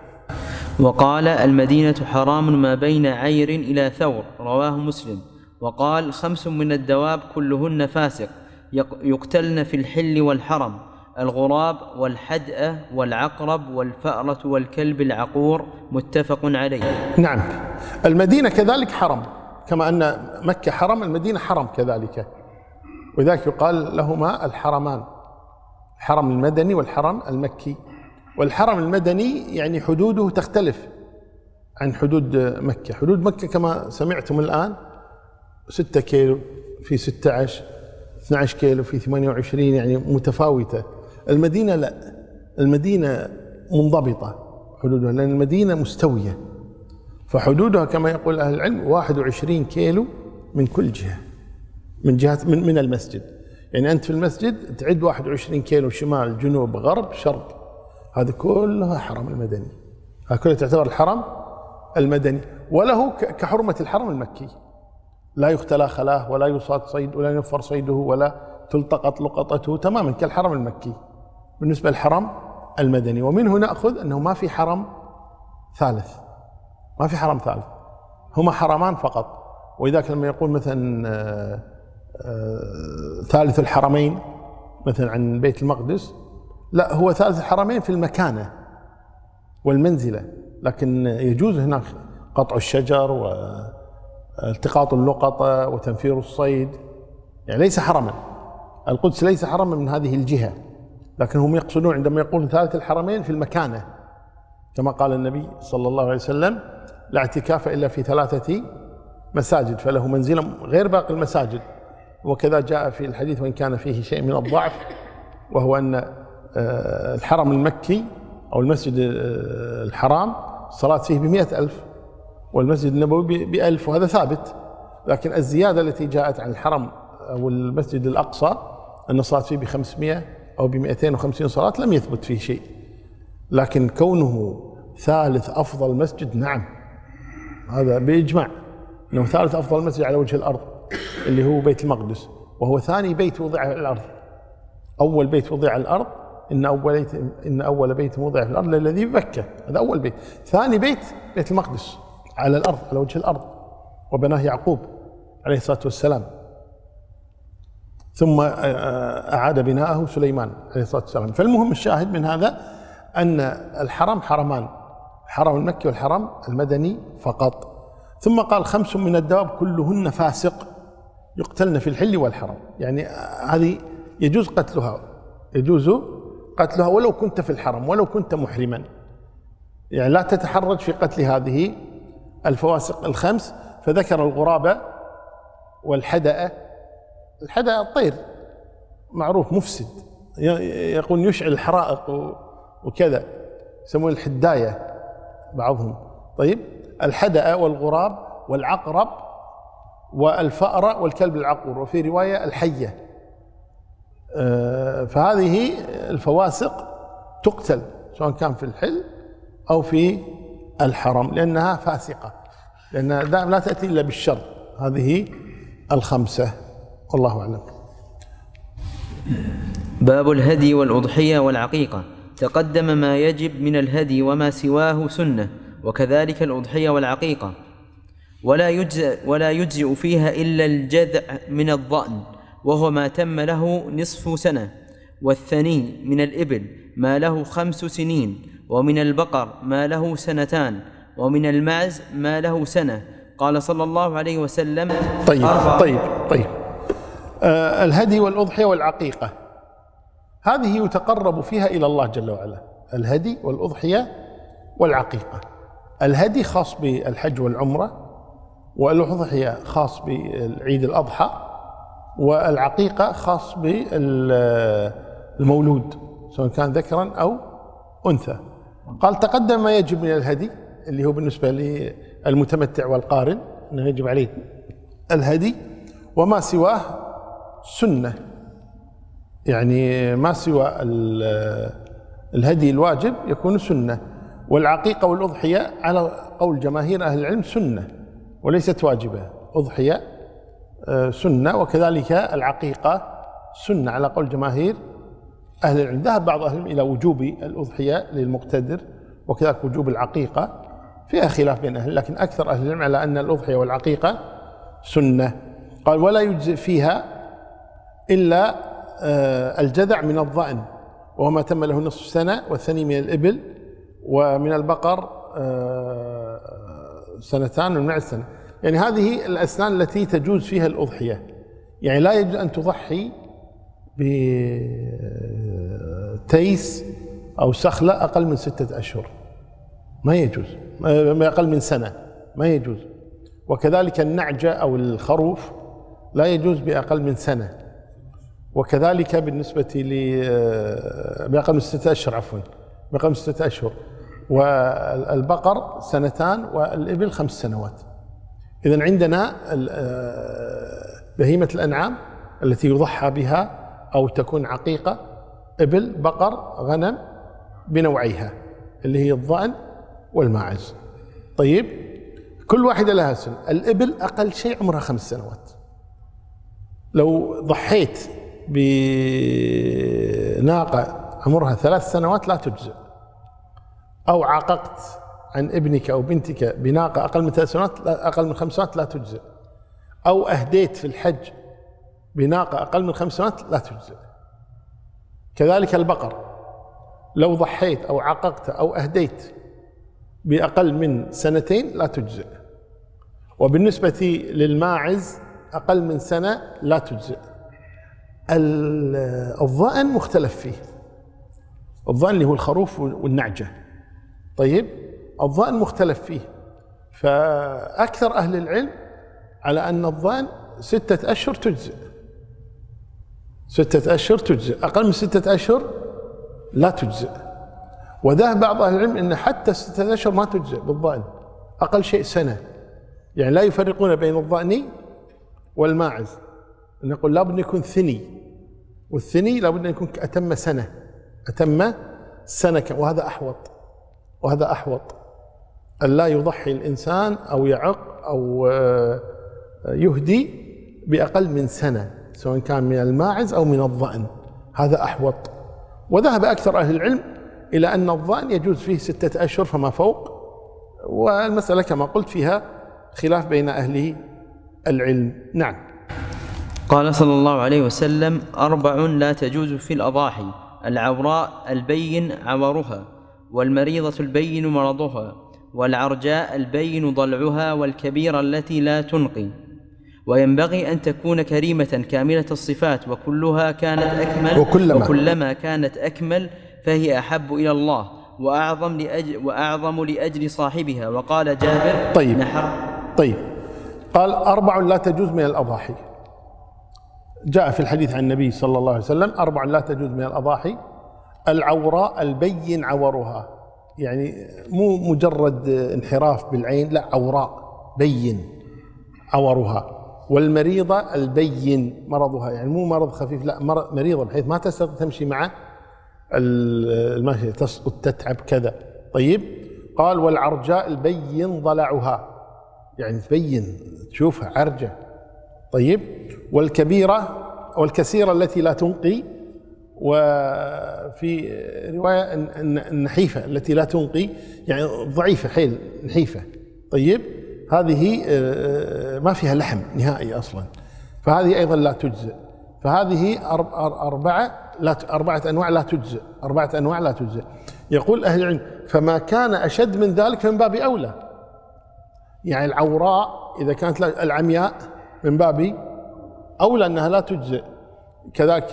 وقال المدينة حرام ما بين عير إلى ثور، رواه مسلم. وقال خمس من الدواب كلهن فاسق يقتلن في الحل والحرم: الغراب والحدأة والعقرب والفأرة والكلب العقور، متفق عليه. نعم. المدينة كذلك حرم، كما أن مكة حرم المدينة حرم كذلك، وذلك يقال لهما الحرمان، الحرم المدني والحرم المكي. والحرم المدني يعني حدوده تختلف عن حدود مكة. حدود مكة كما سمعتم الآن ستة كيلو، في ستة عشر، اثني عشر كيلو، في ثمانية وعشرين، يعني متفاوتة. المدينة لا، المدينة منضبطة حدودها، لأن المدينة مستوية، فحدودها كما يقول أهل العلم واحد وعشرين كيلو من كل جهة، من جهة من, من المسجد. يعني أنت في المسجد تعد واحد وعشرين كيلو شمال جنوب غرب شرق، هذا كلها حرم المدني، هذا كله تعتبر الحرم المدني، وله كحرمة الحرم المكي، لا يختلى خلاه ولا يصاد صيد ولا ينفر صيده ولا تلتقط لقطته، تماما كالحرم المكي بالنسبة للحرم المدني. ومنه نأخذ أنه ما في حرم ثالث، ما في حرم ثالث، هما حرمان فقط. وإذا لما يقول مثلا ثالث الحرمين مثلا عن بيت المقدس، لا، هو ثالث الحرمين في المكانة والمنزلة، لكن يجوز هناك قطع الشجر والتقاط اللقطة وتنفير الصيد، يعني ليس حرما. القدس ليس حرما من هذه الجهة، لكن هم يقصدون عندما يقول ثالث الحرمين في المكانة، كما قال النبي صلى الله عليه وسلم: لا اعتكاف إلا في ثلاثة مساجد، فله منزلة غير باقي المساجد. وكذا جاء في الحديث وإن كان فيه شيء من الضعف، وهو أن الحرم المكي أو المسجد الحرام الصلاة فيه بمئة ألف، والمسجد النبوي بألف، وهذا ثابت. لكن الزيادة التي جاءت عن الحرم أو المسجد الأقصى أن الصلاة فيه بخمسمائة أو بمئتين وخمسين صلاة لم يثبت فيه شيء. لكن كونه ثالث أفضل مسجد، نعم، هذا بإجماع أنه ثالث أفضل مسجد على وجه الأرض اللي هو بيت المقدس، وهو ثاني بيت وضع على الأرض. أول بيت وضع على الأرض إن أول بيت إن أول بيت وضع في الأرض الذي بمكة، هذا أول بيت. ثاني بيت بيت المقدس على الأرض، على وجه الأرض، وبناه يعقوب عليه الصلاة والسلام، ثم أعاد بناءه سليمان عليه الصلاة والسلام. فالمهم الشاهد من هذا أن الحرم حرمان، الحرم المكي والحرم المدني فقط. ثم قال خمس من الدواب كلهن فاسق يقتلن في الحل والحرم، يعني هذه يجوز قتلها يجوز قتلها ولو كنت في الحرم ولو كنت محرما، يعني لا تتحرج في قتل هذه الفواسق الخمس. فذكر الغراب والحدأ. الحدأ الطير معروف مفسد، يقول يشعل الحرائق وكذا، يسمون الحداية بعضهم. طيب، الحدأ والغراب والعقرب والفأر والكلب العقور، وفي رواية الحية. فهذه الفواسق تقتل سواء كان في الحل أو في الحرم، لأنها فاسقة، لأنها لا تأتي إلا بالشر. هذه الخمسة، والله أعلم. باب الهدي والأضحية والعقيقة. تقدم ما يجب من الهدي وما سواه سنة، وكذلك الأضحية والعقيقة. ولا يجزئ, ولا يجزئ فيها إلا الجذع من الضأن، وهو ما تم له نصف سنة، والثني من الإبل ما له خمس سنين، ومن البقر ما له سنتان، ومن المعز ما له سنة. قال صلى الله عليه وسلم: طيب طيب طيب آه الهدي والأضحية والعقيقة هذه يتقرب فيها إلى الله جل وعلا. الهدي والأضحية والعقيقة. الهدي خاص بالحج والعمرة، والأضحية خاص بالعيد الأضحى، والعقيقة خاص بالمولود سواء كان ذكرا أو أنثى. قال: تقدم ما يجب من الهدي اللي هو بالنسبة للمتمتع والقارن أنه يجب عليه الهدي، وما سواه سنة، يعني ما سوى الهدي الواجب يكون سنة. والعقيقة والأضحية على قول جماهير أهل العلم سنة وليست واجبة. أضحية سنة، وكذلك العقيقة سنة على قول جماهير أهل العلم. ذهب بعض أهل العلم إلى وجوب الأضحية للمقتدر، وكذلك وجوب العقيقة، فيها خلاف بين أهل، لكن أكثر أهل العلم على أن الأضحية والعقيقة سنة. قال: ولا يجزئ فيها إلا الجذع من الضأن، وهو ما تم له نصف سنة، والثني من الإبل، ومن البقر سنتان، ومن المعز سنة. يعني هذه الأسنان التي تجوز فيها الأضحية. يعني لا يجوز أن تضحي بتيس أو سخلة أقل من ستة أشهر، ما يجوز. أقل من سنة ما يجوز. وكذلك النعجة أو الخروف لا يجوز بأقل من سنة. وكذلك بالنسبة ل بأقل من ستة أشهر عفوا بأقل من ستة أشهر. والبقر سنتان، والإبل خمس سنوات. إذن عندنا بهيمة الأنعام التي يضحى بها أو تكون عقيقة: إبل، بقر، غنم بنوعيها اللي هي الضأن والماعز. طيب، كل واحدة لها سن. الإبل أقل شيء عمرها خمس سنوات. لو ضحيت بناقة عمرها ثلاث سنوات لا تجزئ، أو عاققت عن ابنك أو بنتك بناقة أقل من ثلاث سنوات أقل من خمس سنوات لا تجزئ، أو أهديت في الحج بناقة أقل من خمس سنوات لا تجزئ. كذلك البقر، لو ضحيت أو عاققت أو أهديت بأقل من سنتين لا تجزئ. وبالنسبة للماعز أقل من سنة لا تجزئ. الضأن مختلف فيه. الضأن اللي هو الخروف والنعجة. طيب، الضأن مختلف فيه، فأكثر أهل العلم على أن الضأن ستة أشهر تجزئ. ستة أشهر تجزئ، أقل من ستة أشهر لا تجزئ. وذهب بعض أهل العلم أن حتى ستة أشهر ما تجزئ بالضأن، أقل شيء سنة. يعني لا يفرقون بين الضأن والماعز، نقول لابد أن يكون ثني، والثني لابد أن يكون أتم سنة، أتم سنة، وهذا أحوط. وهذا أحوط أن لا يضحي الإنسان أو يعق أو يهدي بأقل من سنة، سواء كان من الماعز أو من الضأن، هذا أحوط. وذهب أكثر أهل العلم إلى أن الضأن يجوز فيه ستة أشهر فما فوق، والمسألة كما قلت فيها خلاف بين أهل العلم. نعم. قال صلى الله عليه وسلم: أربع لا تجوز في الأضاحي: العوراء البين عورها، والمريضة البين مرضها، والعرجاء البين ضلعها، والكبيرة التي لا تنقي. وينبغي أن تكون كريمة كاملة الصفات وكلها كانت أكمل وكلما, وكلما كانت أكمل فهي أحب إلى الله وأعظم لأجل, وأعظم لأجل صاحبها. وقال جابر طيب نحر طيب قال أربع لا تجوز من الأضاحي. جاء في الحديث عن النبي صلى الله عليه وسلم أربع لا تجوز من الأضاحي: العوراء البين عورها، يعني مو مجرد انحراف بالعين، لا، عوراء بين عورها. والمريضة البين مرضها، يعني مو مرض خفيف، لا، مريضة بحيث ما تستطيع تمشي مع المشي، تسقط تتعب كذا. طيب قال والعرجاء البين ضلعها، يعني تبين تشوفها عرجة. طيب والكبيرة والكثيرة التي لا تنقي، وفي رواية النحيفة التي لا تنقي، يعني ضعيفة حيل نحيفة. طيب هذه ما فيها لحم نهائي أصلا، فهذه أيضا لا تجزئ. فهذه أربعة لا أربعة أنواع لا تجزئ، أربعة أنواع لا تجزئ. يقول أهل العلم فما كان أشد من ذلك فمن باب أولى. يعني العوراء إذا كانت العمياء من باب أولى أنها لا تجزئ. كذلك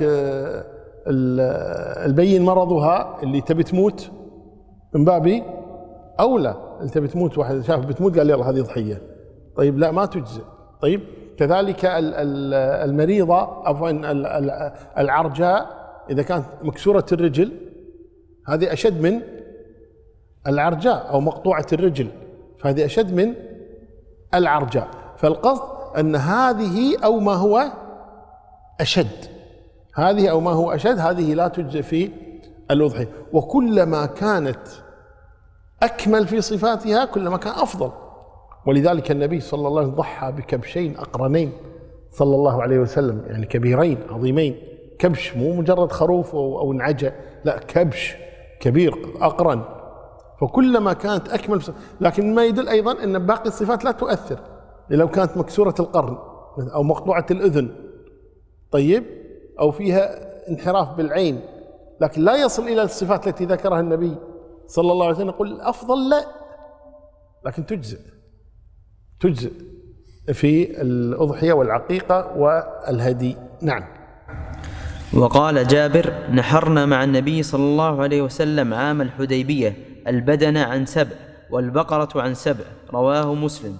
البين مرضها اللي تبي تموت من باب أولى، اللي تبي تموت، واحد شاف بتموت قال يلا هذه ضحية، طيب لا ما تجزئ. طيب كذلك المريضة عفوا العرجاء إذا كانت مكسورة الرجل، هذه أشد من العرجاء، أو مقطوعة الرجل، فهذه أشد من العرجاء. فالقصد أن هذه أو ما هو أشد، هذه أو ما هو أشد، هذه لا تجزئ في الأضحية. وكلما كانت أكمل في صفاتها كلما كان أفضل. ولذلك النبي صلى الله عليه وسلم ضحى بكبشين أقرنين صلى الله عليه وسلم، يعني كبيرين عظيمين. كبش مو مجرد خروف أو نعجة، لا، كبش كبير أقرن. فكلما كانت أكمل، لكن ما يدل أيضا أن باقي الصفات لا تؤثر. لو كانت مكسورة القرن أو مقطوعة الأذن، طيب، أو فيها انحراف بالعين، لكن لا يصل إلى الصفات التي ذكرها النبي صلى الله عليه وسلم، يقول الأفضل لا، لكن تجزئ تجزئ في الأضحية والعقيقة والهدي. نعم. وقال جابر نحرنا مع النبي صلى الله عليه وسلم عام الحديبية البدن عن سبع والبقرة عن سبع، رواه مسلم.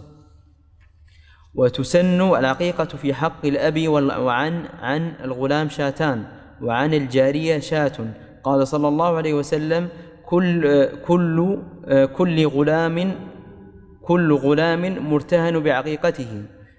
وتسن العقيقة في حق الأب وعن عن الغلام شاتان، وعن الجارية شاة. قال صلى الله عليه وسلم كل كل كل غلام كل غلام مرتهن بعقيقته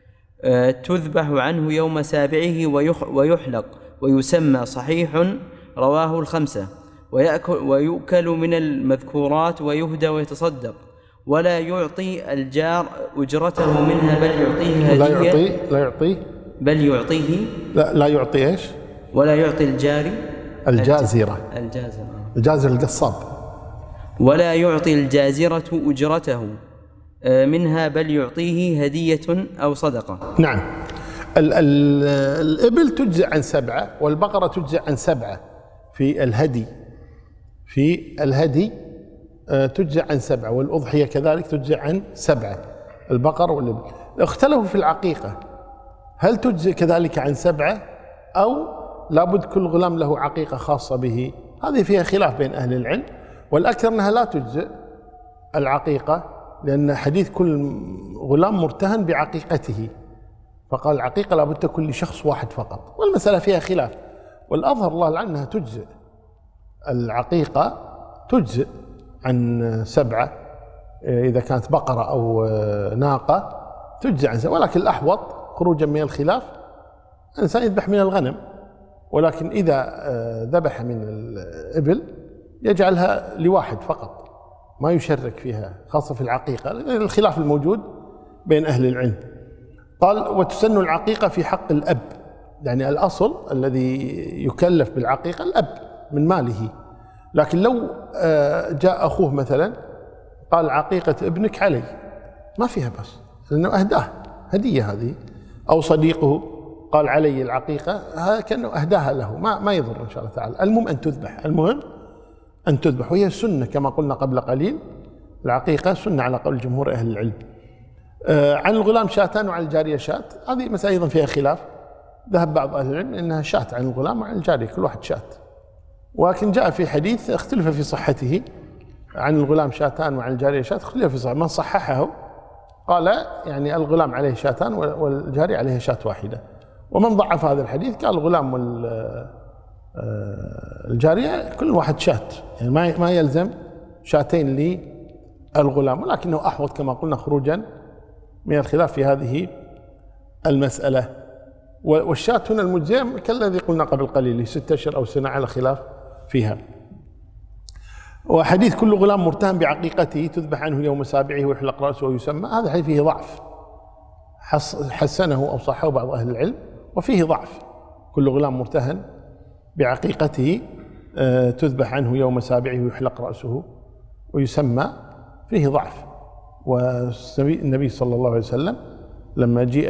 تذبح عنه يوم سابعه ويحلق ويسمى صحيح، رواه الخمسة. ويأكل ويؤكل من المذكورات ويهدى ويتصدق، ولا يعطي الجار أجرته منها بل يعطيه هدية. لا يعطي لا يعطي بل يعطيه لا لا يعطي ايش؟ ولا يعطي الجاري الجازرة الجازرة الجازر القصاب. ولا يعطي الجازرة أجرته منها بل يعطيه هدية أو صدقة. نعم. ال ال الإبل تجزئ عن سبعة، والبقرة تجزئ عن سبعة في الهدي. في الهدي تجزئ عن سبعة، والأضحية كذلك تجزئ عن سبعة، البقر والإبل. اختلفوا في العقيقة، هل تجزئ كذلك عن سبعة أو لابد كل غلام له عقيقة خاصة به؟ هذه فيها خلاف بين أهل العلم، والأكثر أنها لا تجزئ العقيقة، لأن حديث كل غلام مرتهن بعقيقته، فقال العقيقة لابد تكون لشخص واحد فقط. والمسألة فيها خلاف، والأظهر الله لعل أنها تجزئ العقيقة، تجزئ عن سبعة إذا كانت بقرة أو ناقة، تجزئ عن سبعة. ولكن الأحوط خروجا من الخلاف الإنسان يذبح من الغنم، ولكن إذا ذبح من الإبل يجعلها لواحد فقط، ما يشرك فيها، خاصة في العقيقة، الخلاف الموجود بين أهل العلم. قال وتسن العقيقة في حق الأب، يعني الأصل الذي يكلف بالعقيقة الأب من ماله، لكن لو جاء أخوه مثلا قال عقيقة ابنك علي، ما فيها بس، لأنه أهداه هدية هذه، أو صديقه قال علي العقيقة، هذا كأنه أهداها له، ما ما يضر إن شاء الله تعالى. المهم أن تذبح، المهم أن تذبح، وهي سنة كما قلنا قبل قليل، العقيقة سنة على قول جمهور أهل العلم. عن الغلام شاتان وعن الجارية شات، هذه مسألة أيضا فيها خلاف. ذهب بعض أهل العلم أنها شات عن الغلام وعن الجارية، كل واحد شات، ولكن جاء في حديث اختلف في صحته عن الغلام شاتان وعن الجارية شات، اختلف في صحته. من صححه قال يعني الغلام عليه شاتان والجارية عليه شات واحدة، ومن ضعف هذا الحديث قال الغلام والجارية كل واحد شات، يعني ما يلزم شاتين للغلام، ولكنه أحوط كما قلنا خروجا من الخلاف في هذه المسألة. والشات هنا المجزئة كالذي قلنا قبل قليل، ستة أشهر أو سنة على خلاف فيها. وحديث كل غلام مرتهن بعقيقته تذبح عنه يوم سابعه ويحلق رأسه ويسمى، هذا الحديث فيه ضعف، حسنه أو صححه بعض أهل العلم، وفيه ضعف. كل غلام مرتهن بعقيقته تذبح عنه يوم سابعه ويحلق رأسه ويسمى، فيه ضعف. والنبي صلى الله عليه وسلم لما جيء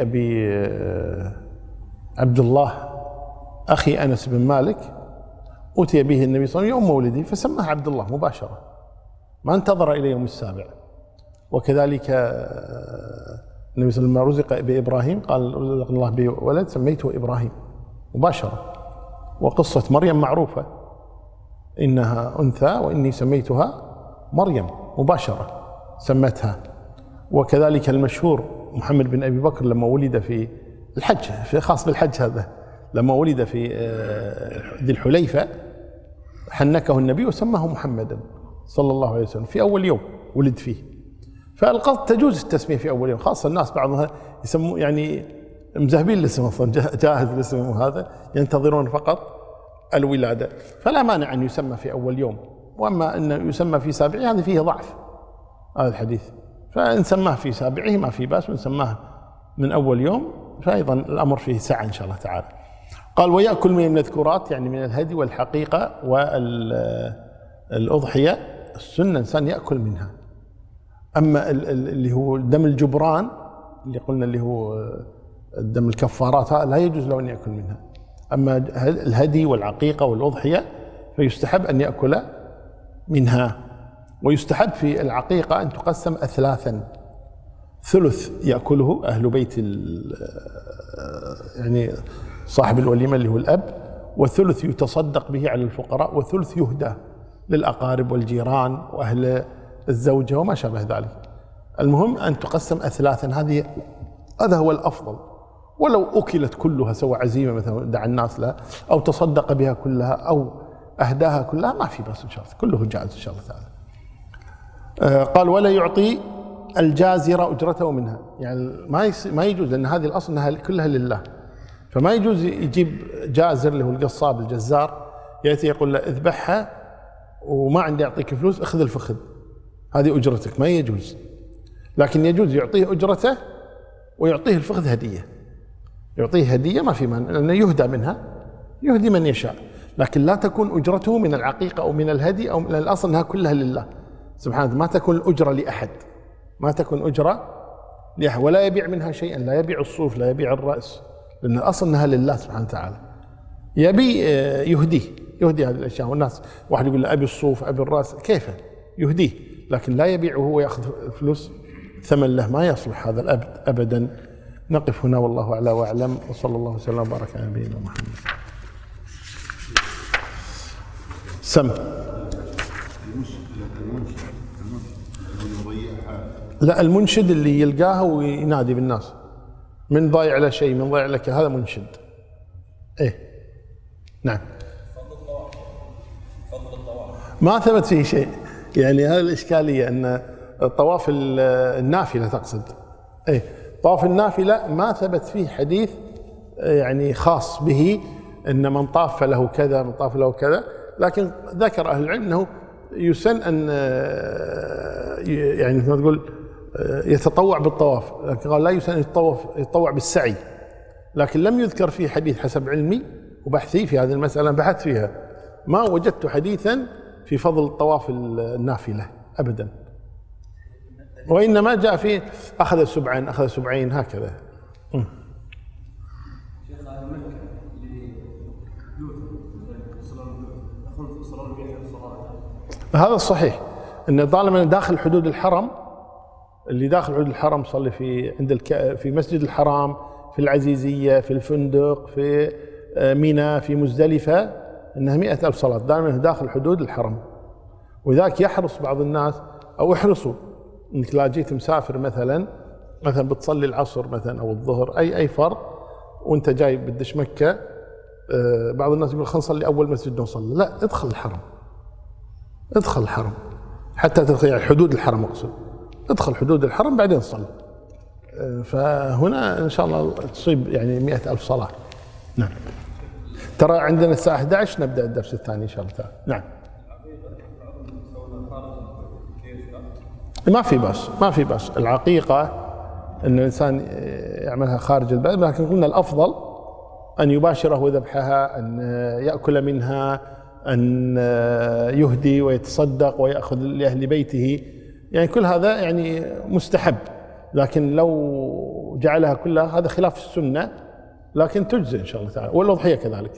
بعبد الله أخي أنس بن مالك أتي به النبي صلى الله عليه وسلم يوم مولده فسماه عبد الله مباشرة، ما انتظر إلى يوم السابع. وكذلك النبي صلى الله عليه وسلم رزق بإبراهيم قال رزق الله بولد سميته إبراهيم مباشرة. وقصة مريم معروفة، إنها أنثى وإني سميتها مريم مباشرة سمتها. وكذلك المشهور محمد بن أبي بكر لما ولد في الحج، في خاص بالحج هذا، لما ولد في ذي الحليفة حنكه النبي وسماه محمدا صلى الله عليه وسلم في أول يوم ولد فيه. فالقصد تجوز التسمية في أول يوم، خاصة الناس بعضها يسموا يعني مذهبين الاسم أصلا، جاهز الاسم هذا، ينتظرون فقط الولادة، فلا مانع أن يسمى في أول يوم. وأما أن يسمى في سابعه هذا فيه ضعف هذا الحديث، فإن سماه في سابعه ما في بأس، وإن سماه من أول يوم فأيضا الأمر فيه سعة إن شاء الله تعالى. قال ويأكل من المذكورات يعني من الهدي والحقيقة والأضحية، السنة إنسان يأكل منها. أما اللي هو دم الجبران اللي قلنا اللي هو دم الكفارات لا يجوز له أن يأكل منها. أما الهدي والعقيقة والأضحية فيستحب أن يأكل منها. ويستحب في العقيقة أن تقسم أثلاثا، ثلث يأكله أهل بيت يعني صاحب الوليمة اللي هو الأب، وثلث يتصدق به على الفقراء، وثلث يهدى للأقارب والجيران وأهل الزوجة وما شابه ذلك. المهم أن تقسم أثلاثا، هذه هذا هو الأفضل. ولو أكلت كلها سوى عزيمة مثلا دعا الناس لها، أو تصدق بها كلها أو أهداها كلها، ما في بس إن شاء الله، كله جائز إن شاء الله تعالى. آه قال ولا يعطي الجازر أجرته منها، يعني ما ما يجوز، لأن هذه الأصل أنها كلها لله، فما يجوز يجيب جازر اللي هو القصاب الجزار يأتي يقول له اذبحها وما عندي أعطيك فلوس، أخذ الفخذ هذه أجرتك، ما يجوز. لكن يجوز يعطيه أجرته ويعطيه الفخذ هدية، يعطيه هدية ما في مانع، لأنه يهدى منها، يهدي من يشاء، لكن لا تكون أجرته من العقيقة أو من الهدي، أو من الأصل أنها كلها لله سبحانه، ما تكون الأجرة لأحد، ما تكون أجرة لأحد، ولا يبيع منها شيئا، لا يبيع الصوف، لا يبيع الرأس، لأن الأصل أنها لله سبحانه وتعالى. يبي يهديه، يهدي هذه الأشياء. والناس واحد يقول له أبي الصوف أبي الرأس، كيف يهديه، لكن لا يبيعه ويأخذ الفلوس ثمن له، ما يصلح هذا الأبد أبدا. نقف هنا والله أعلى وأعلم، وصلى الله وسلم وبارك على نبينا محمد. سم لا، المنشد اللي يلقاها وينادي بالناس، من ضايع له شيء، من ضايع لك، هذا منشد. ايه نعم. ما ثبت فيه شيء، يعني هذه الإشكالية أن الطواف النافلة تقصد، ايه طواف النافلة ما ثبت فيه حديث يعني خاص به أن من طاف له كذا، من طاف له كذا، لكن ذكر أهل العلم أنه يسن أن يعني ما تقول يتطوع بالطواف، لكن قال لا يسن يتطوع يتطوع بالسعي، لكن لم يذكر فيه حديث حسب علمي وبحثي في هذه المسألة، بحثت فيها ما وجدت حديثا في فضل الطواف النافلة أبدا، وإنما جاء فيه أخذ سبعين أخذ سبعين هكذا. م. هذا الصحيح، أن طالما داخل حدود الحرم اللي داخل حدود الحرم صلي في عند الك... في مسجد الحرام، في العزيزية، في الفندق، في منى، في مزدلفة، انها مئة ألف صلاة دائما داخل حدود الحرم. وذاك يحرص بعض الناس، او احرصوا انك لا جيت مسافر مثلا مثلا بتصلي العصر مثلا او الظهر اي اي فرض وانت جاي بدش مكة، بعض الناس يقول خلينا نصلي اول مسجد نوصل، لا ادخل الحرم، ادخل الحرم حتى تدخل يعني حدود الحرم اقصد، ادخل حدود الحرم بعدين صل. فهنا ان شاء الله تصيب يعني مئة ألف صلاة. نعم. ترى عندنا الساعة أحد عشر نبدأ الدرس الثاني ان شاء الله تعالى. نعم. ما في بأس، ما في بأس. العقيقة ان الانسان يعملها خارج البلد، لكن قلنا الافضل ان يباشره ذبحها، ان يأكل منها، أن يهدي ويتصدق ويأخذ لأهل بيته، يعني كل هذا يعني مستحب. لكن لو جعلها كلها هذا خلاف السنة، لكن تجزي إن شاء الله تعالى. والأضحية كذلك.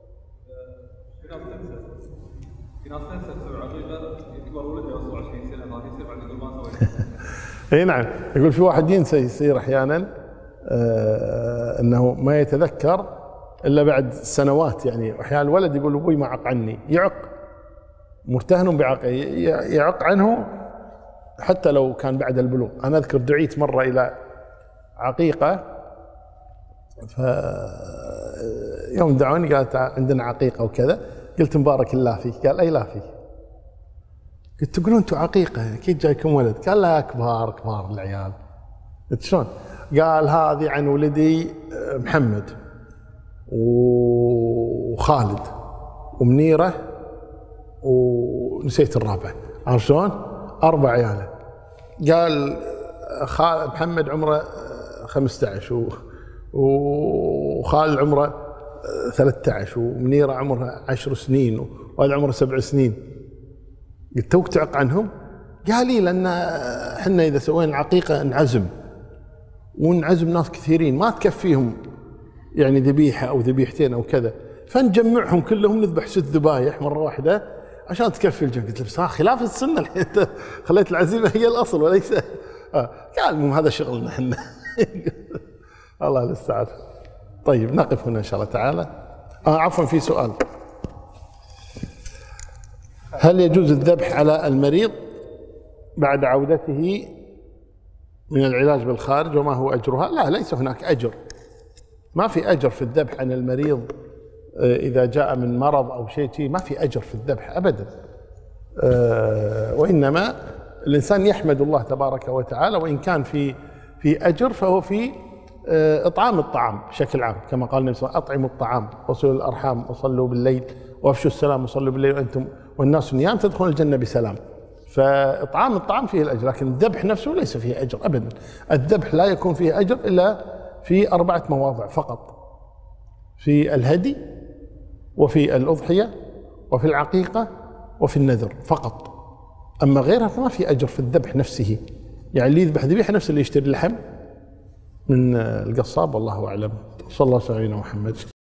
في ناس تنسى تسوي عقيقة يكبر ولده يوصل عشرين سنة ثلاثين سنة بعدين يقول ما سويت. اي نعم، يقول في واحد ينسى يصير أحيانا آه أنه ما يتذكر إلا بعد سنوات، يعني أحيانا الولد يقول أبوي ما عق عني، يعق مرتهن بعق، يعق عنه حتى لو كان بعد البلوغ. أنا أذكر دعيت مرة إلى عقيقة، ف يوم دعوني قالت عندنا عقيقة وكذا، قلت مبارك الله فيك. قال أي لا فيك؟ قلت تقولون أنتم عقيقة أكيد جايكم ولد. قال لا كبار كبار العيال. قلت شلون؟ قال هذه عن ولدي محمد وخالد ومنيرة ونسيت الرابع، عرفت شلون؟ أربع عياله. قال محمد عمره خمسة عشر وخالد عمره ثلاثة عشر ومنيرة عمرها عشر سنين وهذا عمره سبع سنين. قلت توك تعق عنهم؟ قال لي لأن احنا إذا سوينا عقيقة نعزم ونعزم ناس كثيرين ما تكفيهم يعني ذبيحة أو ذبيحتين أو كذا، فنجمعهم كلهم نذبح ست ذبايح مرة واحدة عشان تكفي الجمع. قلت له بس خلاف السنة الحين، انت خليت العزيمة هي الأصل وليس آه. قال المهم هذا شغلنا احنا. الله المستعان. طيب نقف هنا إن شاء الله تعالى. آه عفوا في سؤال، هل يجوز الذبح على المريض بعد عودته من العلاج بالخارج وما هو أجرها؟ لا، ليس هناك أجر، ما في أجر في الذبح عن المريض إذا جاء من مرض أو شيء، ما في أجر في الذبح أبدا. وإنما الإنسان يحمد الله تبارك وتعالى، وإن كان في في أجر فهو في إطعام الطعام بشكل عام، كما قال النبي صلى الله عليه وسلم: أطعموا الطعام وصلوا الأرحام وصلوا بالليل وافشوا السلام وصلوا بالليل وأنتم والناس نيام تدخلون الجنة بسلام. فإطعام الطعام فيه الأجر، لكن الذبح نفسه ليس فيه أجر أبدا. الذبح لا يكون فيه أجر إلا في أربعة مواضع فقط: في الهدي، وفي الأضحية، وفي العقيقة، وفي النذر فقط. أما غيرها فما في أجر في الذبح نفسه. يعني اللي يذبح ذبيحة نفس اللي يشتري اللحم من القصاب، والله أعلم. صلى الله عليه وسلم محمد.